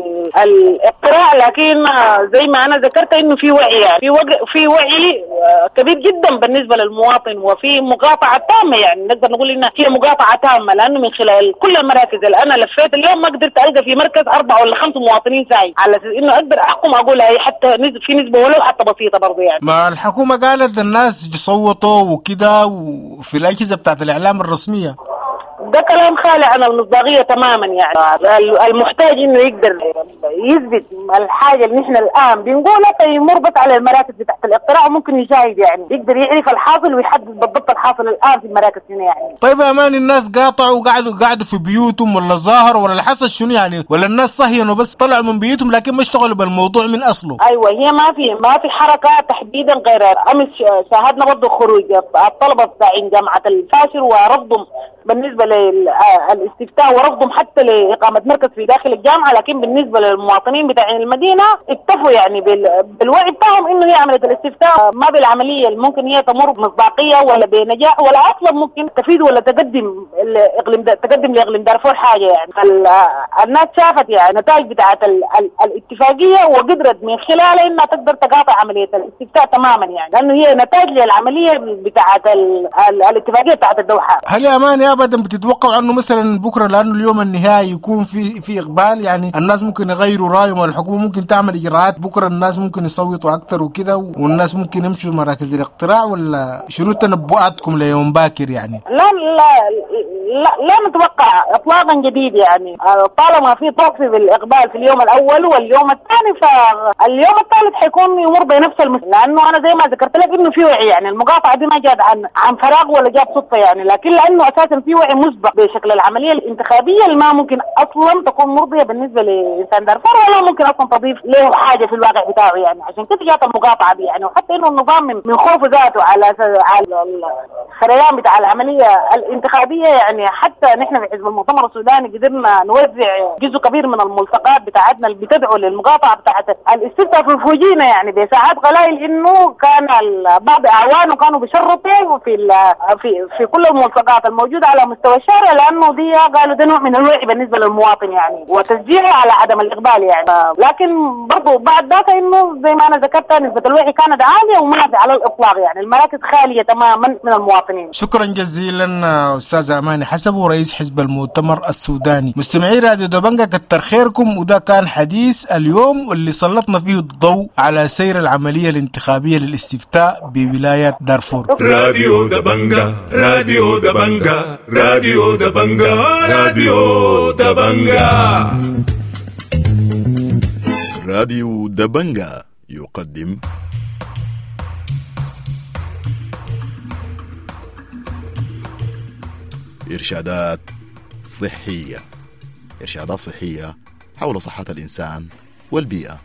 الاقتراع. لكن زي ما أنا ذكرت إنه في وعي، يعني في في وعي كبير جدا بالنسبة للمواطن، وفي مقاطعة تامة، يعني نقدر نقول إنها هي مقاطعة تامة، لأنه من خلال كل المراكز اللي أنا لفيت اليوم ما قدرت ألقى في مركز أربعة ولا خمس مواطنين ساعي على أساس إنه أقدر أحكم أقول هي حتى في نسبة ولو حتى بسيطة برضه. يعني ما الحكومة قالت الناس يصوتوا وكده وفي الأجهزة بتاعت الإعلام الرسمية، ده كلام خالي عن المصداقية تماما. يعني المحتاج انه يقدر يثبت الحاجة اللي نحن الان بنقولها فيمربط على المراكز بتاعت الاقتراع وممكن يشاهد، يعني يقدر يعرف الحاصل ويحدد بالضبط الحاصل الان في المراكز هنا. يعني طيب يا امان، الناس قاطعوا وقعدوا قعدوا في بيوتهم ولا ظاهر ولا حصل شنو يعني؟ ولا الناس صهينوا بس طلعوا من بيوتهم لكن ما اشتغلوا بالموضوع من اصله؟ ايوه، هي ما في ما في حركة تحديدا غير امس شاهدنا برضه خروج الطلبة بتاع جامعة الفاشر ورفضهم بالنسبة للاستفتاء ورفضهم حتى لإقامة مركز في داخل الجامعة. لكن بالنسبة للمواطنين بتاع المدينة اكتفوا يعني بالوعي بتاعهم إنه هي عملية الاستفتاء ما بالعملية اللي ممكن هي تمر بمصداقية ولا بنجاح ولا أصلا ممكن تفيد ولا تقدم الإقليم تقدم لإقليم دارفور حاجة. يعني الناس شافت يعني نتائج بتاعة الاتفاقية وقدرت من خلالها إنها تقدر تقاطع عملية الاستفتاء تماما، يعني لأنه هي نتائج للعملية بتاعة الاتفاقية بتاعة الدوحة. هل يا أمان ابدا بتتوقع انه مثلا بكره لانه اليوم النهائي يكون في في اقبال، يعني الناس ممكن يغيروا رايهم والحكومه ممكن تعمل اجراءات بكره الناس ممكن يصوتوا اكثر وكده والناس ممكن يمشوا مراكز الاقتراع، ولا شنو تنبؤاتكم ليوم باكر؟ يعني لا لا لا, لا نتوقع اطلاقا جديد، يعني طالما في توقف بالاقبال في اليوم الاول واليوم الثاني فاليوم الثالث حيكون يمر بنفس المثل، لانه انا زي ما ذكرت لك انه في وعي، يعني المقاطعه دي ما جات عن عن فراغ ولا جات صدفه يعني، لكن لانه اساسا في وعي مسبق بشكل العمليه الانتخابيه اللي ما ممكن اصلا تكون مرضيه بالنسبه لانسان دارفور ولا ممكن اصلا تضيف له حاجه في الواقع بتاعه، يعني عشان كده جات المقاطعه دي يعني. وحتى انه النظام من, من خوفه ذاته على على الخريان بتاع العمليه الانتخابيه، يعني حتى نحن في حزب المؤتمر السوداني قدرنا نوزع جزء كبير من الملصقات بتاعتنا اللي بتدعو للمقاطعه بتاعت الاستفتاء في فوجينا، يعني بساعات قلائل انه كان بعض اعوانه كانوا بيشرطوا في في في كل الملصقات الموجوده على مستوى الشارع، لانه دي قالوا ده نوع من الوعي بالنسبه للمواطن يعني وتشجيعه على عدم الاقبال يعني. لكن برضه بعد ذاك انه زي ما انا ذكرت نسبه الوعي كانت عاليه وما في على الاطلاق، يعني المراكز خاليه تماما من المواطنين. شكرا جزيلا استاذه اماني حسب رئيس حزب المؤتمر السوداني. مستمعي راديو دبنجا كتر خيركم، وده كان حديث اليوم واللي سلطنا فيه الضوء على سير العمليه الانتخابيه للاستفتاء بولايه دارفور. راديو دبنجا راديو دبنجا راديو دبنجا راديو دبنجا راديو دبنجا يقدم إرشادات صحية، إرشادات صحية حول صحة الإنسان والبيئة.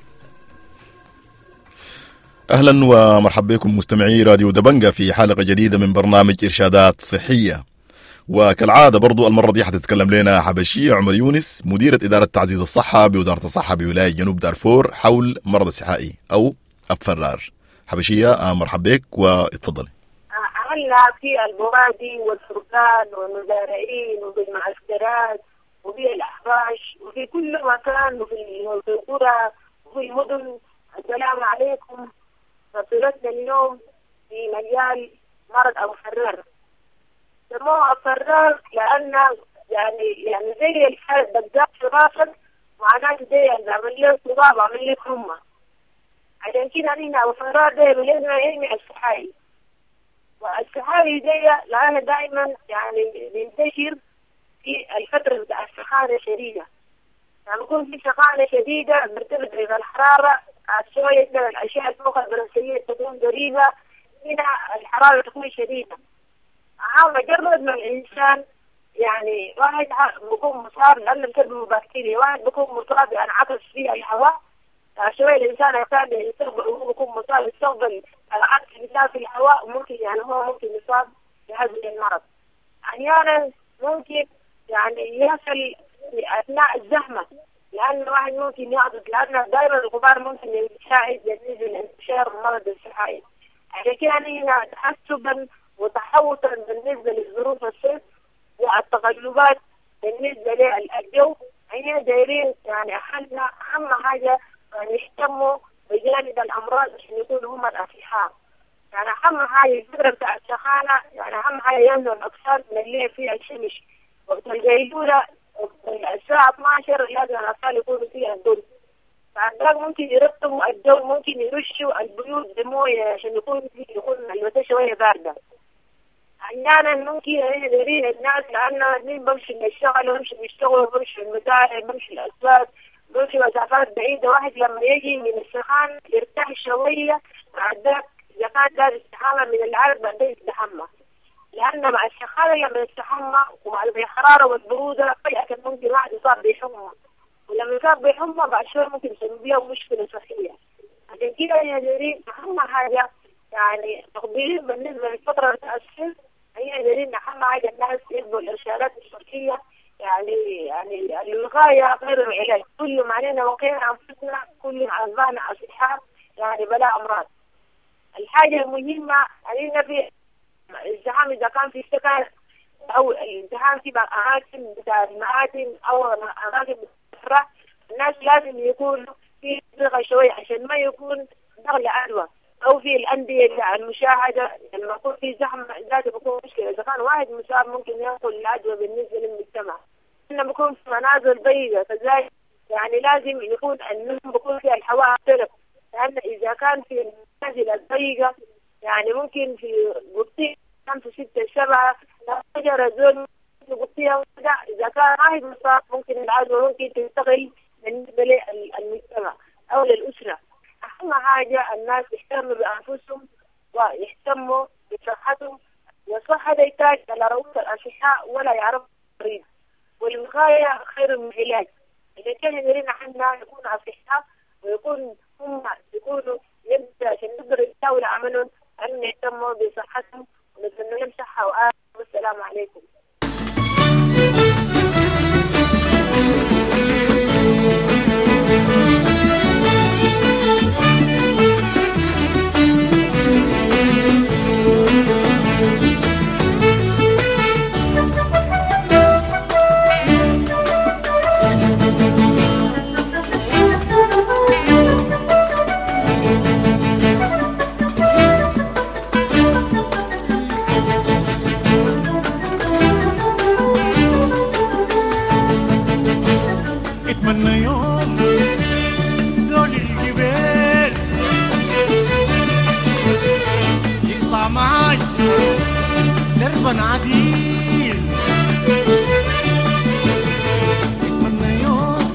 أهلا ومرحبا بكم مستمعي راديو دبنجا في حلقة جديدة من برنامج إرشادات صحية. وكالعادة برضو المرة دي حتتكلم لنا حبشية عمر يونس مديرة إدارة تعزيز الصحة بوزارة الصحة بولاية جنوب دارفور حول مرض السحائي أو أبفرار. حبشية مرحبا بك واتفضلي. عملنا في البوادي والفرقان والمزارعين وفي المعسكرات وفي الأحراش وفي كل مكان وفي القرى وفي المدن. السلام عليكم. نصيرتنا اليوم في مجال مرض أبفرار. سموه أبفرار لأن يعني يعني زي الحال دقات في راسك معناته زي العملية صباب عملية حمى. عشان كده هنا أبفرار ده بلغنا علمي السحائي. والسحائي دي لأنه دائما يعني بينتشر في الفترة بتاع السخانة الشديدة. لما يكون في سخانة شديدة مرتبط بالحرارة شوية من الأشياء الفوق البرنسية تكون قريبة، هنا الحرارة تكون شديدة. أهم مجرد ما الإنسان يعني واحد بيكون مصاب لأنه بسبب بكتيريا، واحد بيكون مصاب يعني عطس فيه الهواء شوية الإنسان الثاني يستقبل وهو بيكون مصاب يستقبل العطس بتاعه في الهواء ممكن يعني هو ممكن يصاب بهذا المرض. أحيانا ممكن يعني يصل أثناء الزحمة لأن الواحد ممكن يعطس، لأن دائما الغبار ممكن يساعد يزيد انتشار المرض السحائي. عشان كده هنا تحسبا وتحوطا بالنسبة لظروف الصيف والتقلبات بالنسبة للجو. هنا دايرين يعني أهمنا أهم حاجة يعني يهتموا بجانب الأمراض عشان يكونوا هم الأصحاء. يعني أهم حاجة الفترة بتاع السخانة يعني أهم حاجة يمنعوا الأطفال من الليل فيها الشمس، وقت القيلولة الساعة اثنا عشر لازم الأطفال يكونوا فيها الظل. بعد ممكن يرطبوا الجو، ممكن يرشوا البيوت بموية عشان يكون في يكون الوقت شوية باردة. أحيانا ممكن يدرين الناس لأنه مين بمشي للشغل وبمشي بالشغل وبمشي المزارع بمشي الأسواق بمشي مسافات بعيدة، واحد لما يجي من السخان يرتاح شوية، بعد ذاك إذا كان دار استحمى من العرق بعدين يستحمى، لأن مع السخانة لما يستحمى ومع الحرارة والبرودة فجأة ممكن واحد يصاب بحمى، ولما يصاب بحمى بعد شوي ممكن يسبب له مشكلة صحية. عشان كده يا دارين أهم حاجة يعني تقديرين بالنسبة للفترة الصيف هي دارين أهم حاجة الناس يبقوا الإرشادات الصحية، يعني يعني الوقاية غير العلاج، كل ما علينا وقينا أنفسنا كل ما أصبحنا أصحاء يعني بلا أمراض. الحاجة المهمة علينا في الازدحام إذا كان في سكن أو الازدحام في أماكن بتاع المآتم أو أماكن بتاع الناس لازم يكون في ثقة شوية عشان ما يكون دخل عدوى، أو في الأندية بتاع المشاهدة لما يكون في زحمة ذاته بكون مشكلة، إذا كان واحد مصاب ممكن ينقل العدوى بالنسبة للمجتمع. إنه بكون في منازل ضيقة كذلك يعني لازم يكون النوم بكون في الهواء طلق، لأن إذا كان في المنازل الضيقة يعني ممكن في بطيء خمسة ستة سبعة شجرة زول بطيئة، إذا كان واحد مصاب ممكن العدوى ممكن تنتقل بالنسبة للمجتمع أو للأسرة. أهم حاجة الناس يهتموا بأنفسهم ويهتموا بصحتهم، والصحة يحتاج على رؤوس الأصحاء ولا يعرف المريض، والوقاية خير من العلاج. إذا كان يرينا احنا نكون أصحاء ويكون هم يكونوا يبدأ عشان نقدر يحاولوا عملهم أن يهتموا بصحتهم ونتمنى لهم صحة وآخر. والسلام عليكم. اتمنى يوم زول الجبال يقطع معاي دربا عديل، اتمنى يوم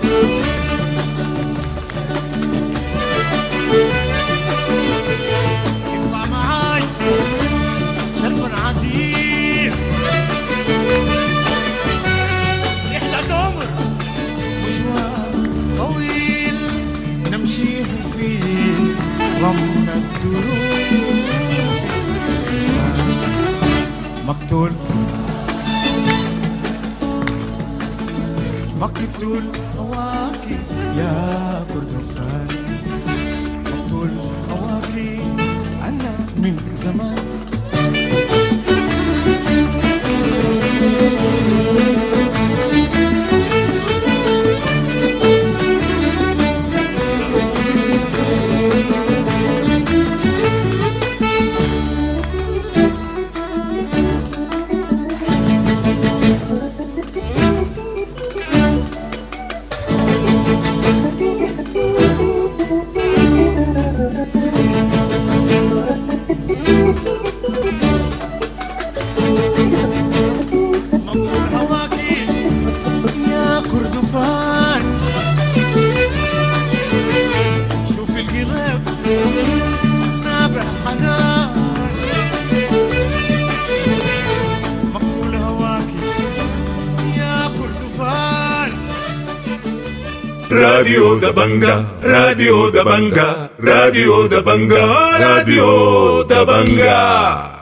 يقطع معاي دربا عديل، رحلة عمر مشوار طويل نمشيه في رمل الدروب، مقتول مقتول هواكي يا كردفان، مقتول هواكي أنا من زمان. راديو دبنجا راديو دبنجا راديو دبنجا راديو دبنجا.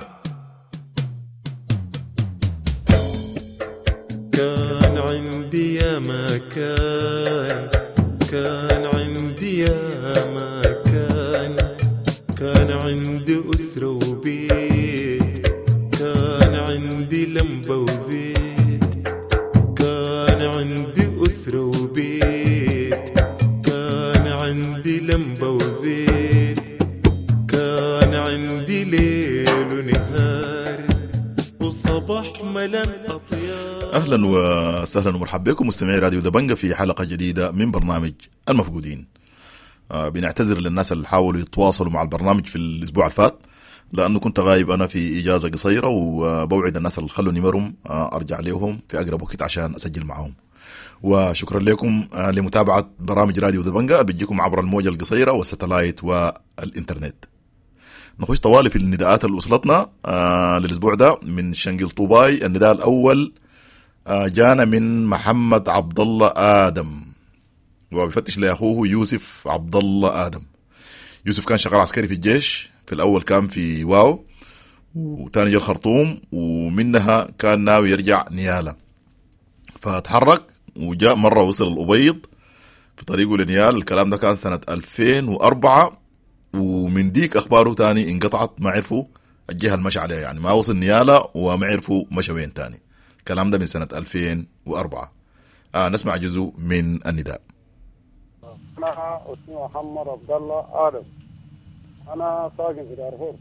كان عندي يا مكان، كان عندي يا مكان، كان عندي أسرة وبيت، كان عندي لمبة وزيت، كان عندي أسرة وبيت، كان عندي لمبة وزيت، كان عندي ليل ونهار وصباح ملان أطيار. أهلا وسهلا ومرحبا بكم مستمعي راديو دبنجة في حلقة جديدة من برنامج المفقودين. آه بنعتذر للناس اللي حاولوا يتواصلوا مع البرنامج في الأسبوع الفات، لأنه كنت غايب أنا في إجازة قصيرة، وبوعد الناس اللي خلوا نمرهم آه أرجع لهم في أقرب وقت عشان أسجل معهم. وشكرا لكم آه لمتابعة برامج راديو دبنجة اللي بتجيكم عبر الموجة القصيرة والستلايت والإنترنت. نخش طوالي في النداءات اللي وصلتنا آه للأسبوع ده من شنقل طوباي. النداء الأول آه جانا من محمد عبد الله آدم، وبيفتش لأخوه يوسف عبد الله آدم. يوسف كان شغال عسكري في الجيش، في الأول كان في واو، وتاني جا الخرطوم، ومنها كان ناوي يرجع نيالة، فتحرك وجاء مرة وصل الأبيض في طريقه لنيال. الكلام ده كان سنة ألفين وأربعة، ومن ديك أخباره تاني انقطعت، ما عرفوا الجهة المشى عليها، يعني ما وصل نيالة وما عرفوا مشى وين تاني. الكلام ده من سنة ألفين وأربعة. آه نسمع جزء من النداء. أنا اسمي محمد عبد الله آدم، أنا ساكن في دارفور.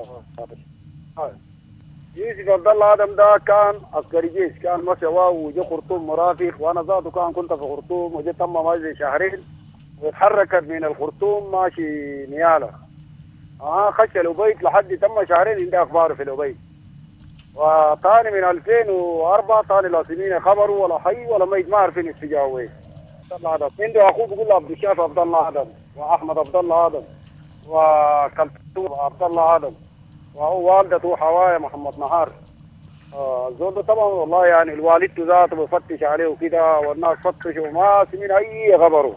يوسف عبد الله آدم ده كان عسكري جيش، كان مشى واو وجا خرطوم مرافق، وأنا ذاته كان كنت في خرطوم، وجا تم ماشي شهرين وتحركت من الخرطوم ماشي نيالة. آه خش الأبيض لحد تم شهرين عندي أخبار في الأبيض. وثاني من ألفين وأربعة ثاني لا سنين خبروا ولا حي ولا ميت، ما عارفين اتجاهه وين. عنده اخوه بيقول له عبد الشافي عبد الله ادم، واحمد عبد الله ادم، وكلثوم عبد الله ادم، ووالدته حوايا محمد نهار. آه زول طبعا والله يعني الوالد ذاته بفتش عليه وكده، والناس فتشوا وما سمين اي خبره.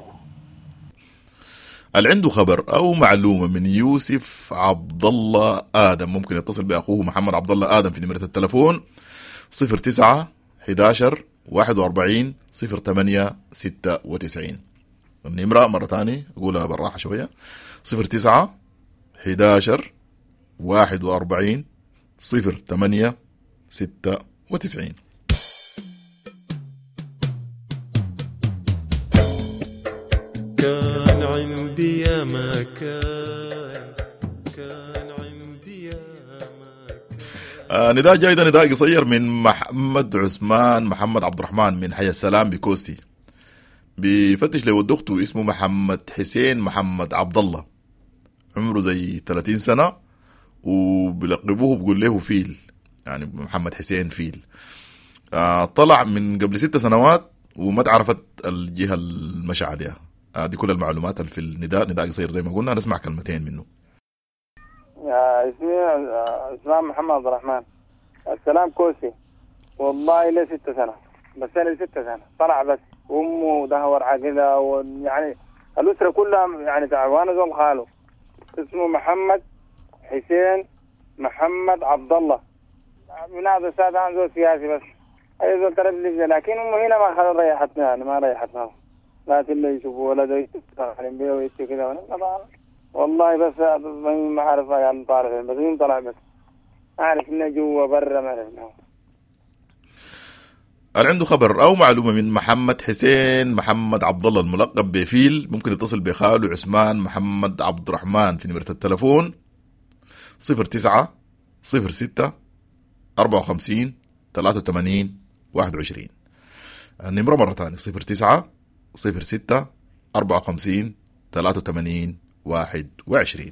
اللي عنده خبر او معلومه من يوسف عبد الله ادم ممكن يتصل باخوه محمد عبد الله ادم في نمره التلفون صفر تسعة حداشر واحد وأربعين صفر ثمانية ستة وتسعين. النمرة مرة تانية أقولها بالراحة شوية، صفر تسعة حداشر واحد وأربعين صفر ثمانية ستة وتسعين. كان عندي يا مكان، كان عندي يا آه نداء جاي ده نداء قصير من محمد عثمان محمد عبد الرحمن من حي السلام بكوستي. بيفتش له اخته اسمه محمد حسين محمد عبد الله، عمره زي ثلاثين سنة، وبيلقبوه بيقول له فيل، يعني محمد حسين فيل. آه طلع من قبل ست سنوات وما تعرفت الجهة المشى عليها. آه دي كل المعلومات اللي في النداء. نداء قصير زي ما قلنا، نسمع كلمتين منه. اسمي اسمه محمد عبد الرحمن، السلام كوسي. والله لي ستة سنة، بس لي ستة سنة طلع بس، وامه دهور عقلها، ويعني الاسرة كلها يعني تعبانة زول خاله. اسمه محمد حسين محمد عبد الله، من هذا السادة عن زول سياسي بس، اي زول ترد لي، لكن امه هنا ما خلت ريحتنا، يعني ما ريحتنا، لا تلا يشوفوا ولا ده يستخدم بيه ويتي كده ولا والله. بس ما عارف يعني طالع بس مين طلع، بس عارف انه جوا برا ما عرفنا. اللي عنده خبر او معلومه من محمد حسين محمد عبد الله الملقب بفيل ممكن يتصل بخاله عثمان محمد عبد الرحمن في نمره التلفون صفر تسعة صفر ستة أربعة وخمسين ثلاثة وثمانين واحد وعشرين. النمره مره ثانيه صفر تسعة صفر ستة أربعة وخمسين ثلاثة وثمانين واحد وعشرين.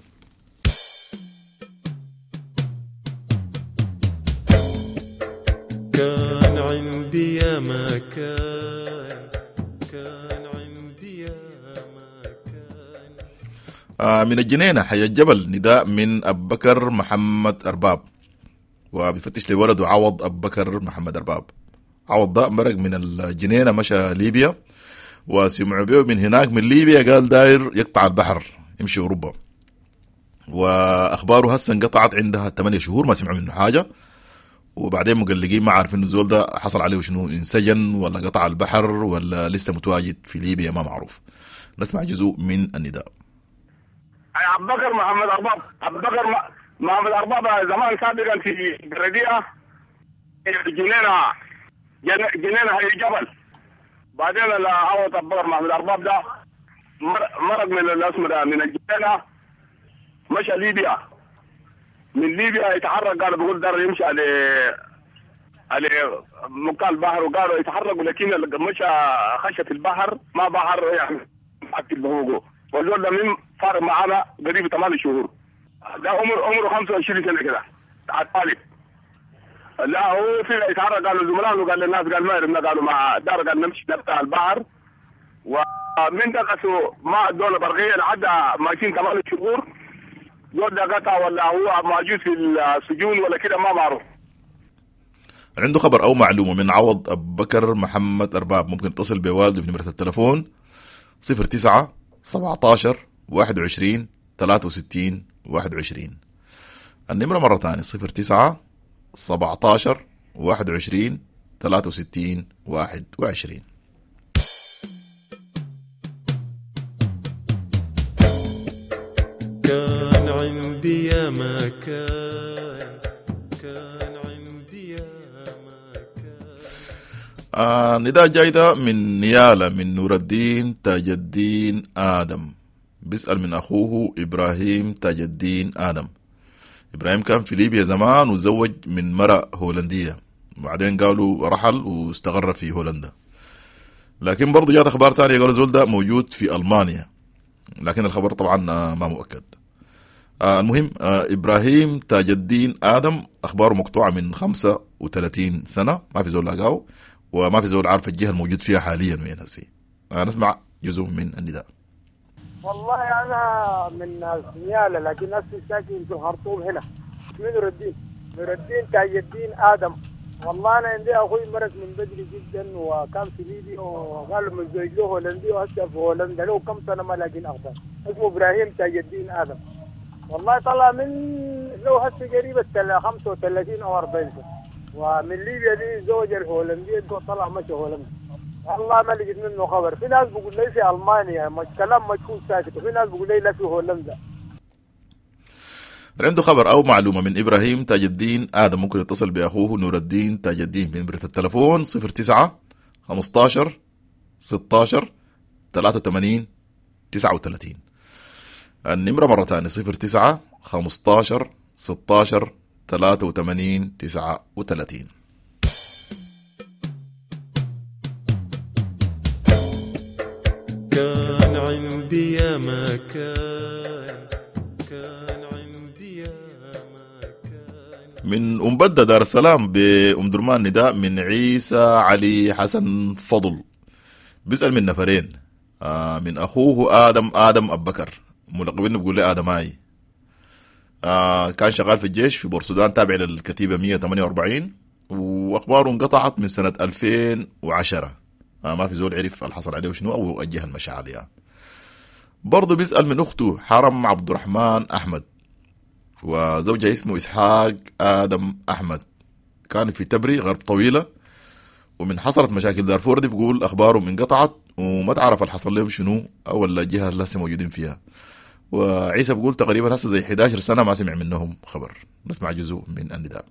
كان عندي يا مكان، كان عندي يا مكان. آه من الجنينة حي الجبل نداء من أبو بكر محمد أرباب، وبيفتش لولده عوض أبو بكر محمد أرباب. عوض ده مرق من الجنينة مشى ليبيا، وسمعوا بيه من هناك من ليبيا قال داير يقطع البحر يمشي أوروبا، وأخباره هسه انقطعت عندها ثمانية شهور ما سمعوا منه حاجة. وبعدين مقلقين ما عارفين الزول ده حصل عليه شنو، انسجن ولا قطع البحر ولا لسه متواجد في ليبيا ما معروف. نسمع جزء من النداء. عبد بكر محمد أرباب، عبد بكر محمد أرباب زمان سابقا في الرديئة جنينا جنينا هي جبل. بعدين الأول أبو محمد أرباب ده مرق من الاسم ده من الجنينة مشى ليبيا. من ليبيا يتحرك قالوا بقول دار يمشي على على مكان البحر وقالوا يتحرك ولكن مشى خشة البحر ما بحر يعني حق البهوجو والزول ده من فارق معانا قريب ثمان شهور. ده عمر عمره خمسة وعشرين سنة كده على الطالب. لا هو في يتحرك قالوا زملائه قال للناس قال ما يرمنا قالوا مع دار قال نمشي نبتع البحر ومن دقسوا ما الدولة برغية لحد ماشيين ثمان شهور. دول دقتها ولا هو موجود في السجون ولا كده ما بعرف. عنده خبر أو معلومة من عوض أبو بكر محمد أرباب ممكن اتصل بوالده في نمرة التلفون صفر تسعة سبعتاشر واحد وعشرين ثلاثة وستين واحد وعشرين. النمرة مرة ثانية صفر تسعة سبعتاشر واحد وعشرين ثلاثة وستين واحد وعشرين. كان عندي يا مكان كان عندي يا آه نداء جاي ده من نيالة من نور الدين تاج الدين آدم بيسأل من أخوه إبراهيم تاج الدين آدم. إبراهيم كان في ليبيا زمان وزوج من مرأة هولندية وبعدين قالوا رحل واستقر في هولندا. لكن برضو جاءت أخبار تانية قالوا زول ده موجود في ألمانيا لكن الخبر طبعا ما مؤكد. آه المهم آه إبراهيم تاج الدين آدم أخباره مقطوعة من خمسة وثلاثين سنة ما في زول لاقاه وما في زول عارف الجهة الموجود فيها حاليا وين هسي. آه نسمع جزء من النداء. والله أنا من نيالة لكن نفسي ساكن في الخرطوم هنا. اسمي نور الدين نور الدين تاج الدين آدم. والله أنا عندي أخوي مرض من بدري جدا وكان في ليبيا وقالوا متزوج له هولندي وهسه في هولندا له كم سنة ما لاقين أخبار. اسمه إبراهيم تاج الدين آدم. والله طلع من له هسه قريبة خمسة وثلاثين أو أربعين سنة ومن ليبيا دي زوج الهولندية طلع مشى هولندا. والله ما لقيت منه خبر. في ناس بيقول لي في ألمانيا مش كلام مجهول ساكت وفي ناس بيقول لي لا في هولندا. عنده خبر أو معلومة من إبراهيم تاج الدين آدم ممكن يتصل بأخوه نور الدين تاج الدين بنمرة التلفون صفر تسعة خمستاشر ستاشر ثلاثة وثمانين تسعة وثلاثين. النمرة مرة ثانية صفر تسعة خمستاشر ستاشر ثلاثة وثمانين تسعة وثلاثين. كان عندي يا مكان كان عندي يا مكان. من أم بدة دار السلام بأم درمان نداء من عيسى علي حسن فضل بيسأل من نفرين. آه من أخوه آدم آدم أبو بكر ملقبين بيقول لي آدماي. آه كان شغال في الجيش في بورسودان تابع للكتيبة مية وثمانية وأربعين وأخباره انقطعت من سنة ألفين وعشرة. آه ما في زول عرف الحصل عليه وشنو أو الجهة المشى عليها. برضو بيسأل من أخته حرم عبد الرحمن أحمد وزوجها اسمه إسحاق آدم أحمد كان في تبري غرب طويلة ومن حصلت مشاكل دارفور دي بيقول أخبارهم انقطعت وما تعرف الحصل لهم شنو أو الجهة اللي لسه موجودين فيها. وعيسى بيقول تقريبا هسه زي إحدى عشرة سنة ما سمع منهم خبر. نسمع جزء من النداء.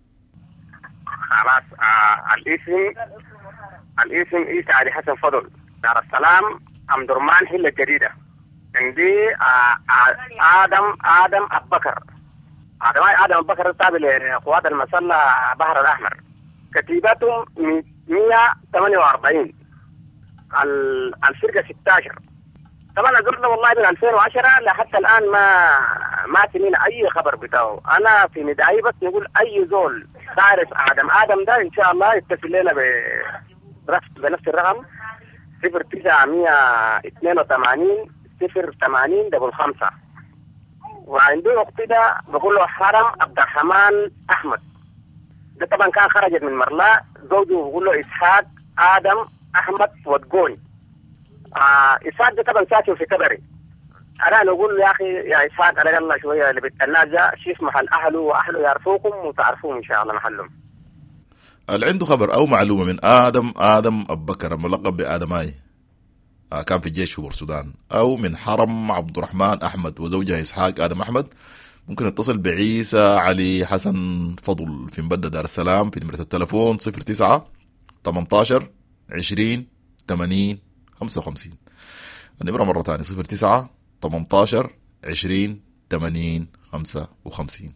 خلاص آه الاسم الاسم عيسى علي حسن فضل دار السلام أم درمان هي الجديدة. عندي آه آه آدم آدم أبو بكر آدم آدم أبو بكر تابع لقوات المسلة بحر الأحمر. كتيبتهم مية وثمانية وأربعين الفرقة ستة عشر. طبعا أقول والله من ألفين وعشرة لحتى الآن ما ما سمعنا أي خبر بتاعه. أنا في ندائي بس نقول أي زول تعرف آدم آدم ده إن شاء الله يتصل لنا بنفس الرقم صفر تسعة مية اثنين وثمانين صفر ثمانين دبل خمسة. وعندي أختي ده بقول له حرم عبد الرحمن أحمد ده طبعا كان خرجت من مرلا زوجه بقول له إسحاق آدم أحمد ودقوني. آه إسحاق ده طبعا ساكن في كبري. أنا نقول له يا أخي يا إسحاق على الله شوية اللي بتنازع شيف محل أهله وأهله يعرفوكم وتعرفوهم إن شاء الله محلهم. اللي عنده خبر أو معلومة من آدم آدم أبو بكر الملقب بآدماي آه كان في الجيش في بورسودان أو من حرم عبد الرحمن أحمد وزوجها إسحاق آدم أحمد ممكن اتصل بعيسى علي حسن فضل في مبدأ دار السلام في نمرة التلفون صفر تسعة تمنتاشر عشرين تمانين خمسة وخمسين. النمرة مرة تانية صفر تسعة تمنتاشر عشرين تمانين خمسة وخمسين.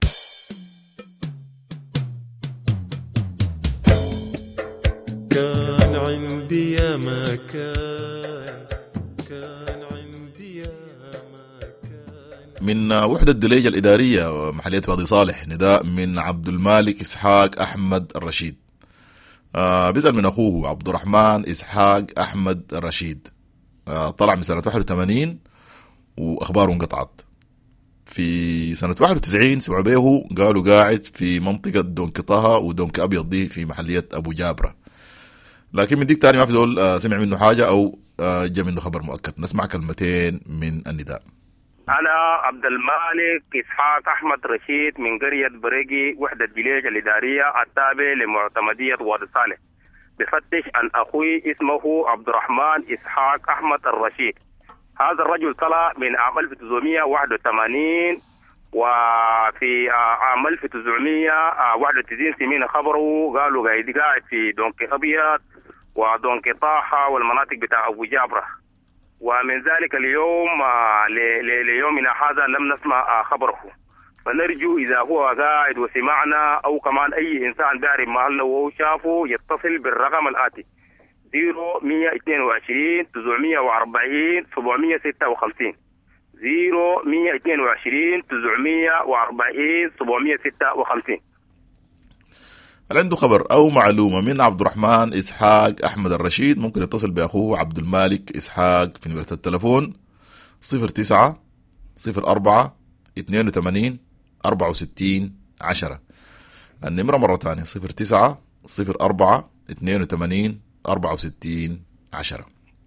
كان عندي يا مكان كان عندي يا من وحدة دليجة الإدارية محلية وادي صالح نداء من عبد المالك إسحاق أحمد الرشيد. آه بيسأل من أخوه عبد الرحمن إسحاق أحمد الرشيد. آه طلع من سنة واحد وثمانين وأخباره انقطعت. في سنة واحد وتسعين سمعوا بيه قالوا قاعد في منطقة دونك طه ودونك أبيض دي في محلية أبو جابرة، لكن من ديك تاني ما في دول آه سمع منه حاجة أو آه جاء منه خبر مؤكد. نسمع كلمتين من النداء. أنا عبد المالك إسحاق أحمد رشيد من قرية بريقي وحدة دليجة الإدارية التابع لمعتمدية وادي صالح، بفتش عن أخوي اسمه عبد الرحمن إسحاق أحمد الرشيد. هذا الرجل طلع من عام ألف وتسعمائة وواحد وثمانين، وفي عام ألف وتسعمائة وواحد وتسعين سمعنا خبره قالوا قاعد قاعد في دونك أبيض ودونك طاحة والمناطق بتاع أبو جابرة، ومن ذلك اليوم ليومنا هذا لم نسمع خبره. فنرجو إذا هو قاعد وسمعنا أو كمان أي إنسان بيعرف محله وهو شافه يتصل بالرقم الآتي زيرو مية اثنين وعشرين تسعمية وأربعين سبعمية ستة وخمسين زيرو مية اثنين وعشرين تسعمية وأربعين سبعمية ستة وخمسين. هل عنده خبر أو معلومة من عبد الرحمن إسحاق أحمد الرشيد ممكن يتصل بأخوه عبد المالك إسحاق في نمرة التلفون صفر تسعة صفر أربعة اثنين وثمانين أربعة وستين عشرة. النمرة مرة تانية صفر تسعة صفر أربعة اثنين وثمانين أربعة وستين عشرة.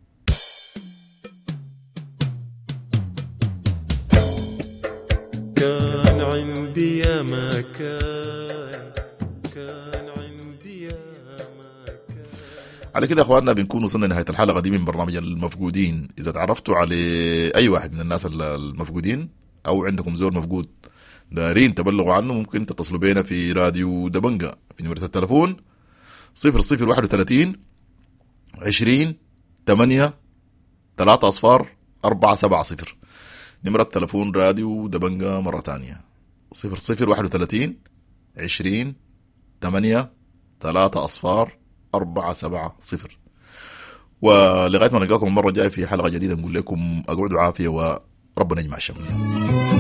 كان عندي يا مكان كان عندي يا مكان. على كده اخواننا بنكون وصلنا نهاية الحلقة دي من برنامج المفقودين. اذا تعرفتوا على اي واحد من الناس المفقودين او عندكم زول مفقود دارين تبلغوا عنه ممكن تتصلوا بينا في راديو دبنجة في نمرة التلفون صفر صفر واحد وثلاثين عشرين ثمانية ثلاثة أصفار أربعة سبعة صفر. نمرة تلفون راديو دبنجة مرة تانية صفر صفر واحد وثلاثين عشرين ثمانية ثلاثة أصفار أربعة سبعة صفر. ولغاية ما نلقاكم المرة الجاية في حلقة جديدة نقول لكم أقعدوا عافية وربنا يجمع الشمل.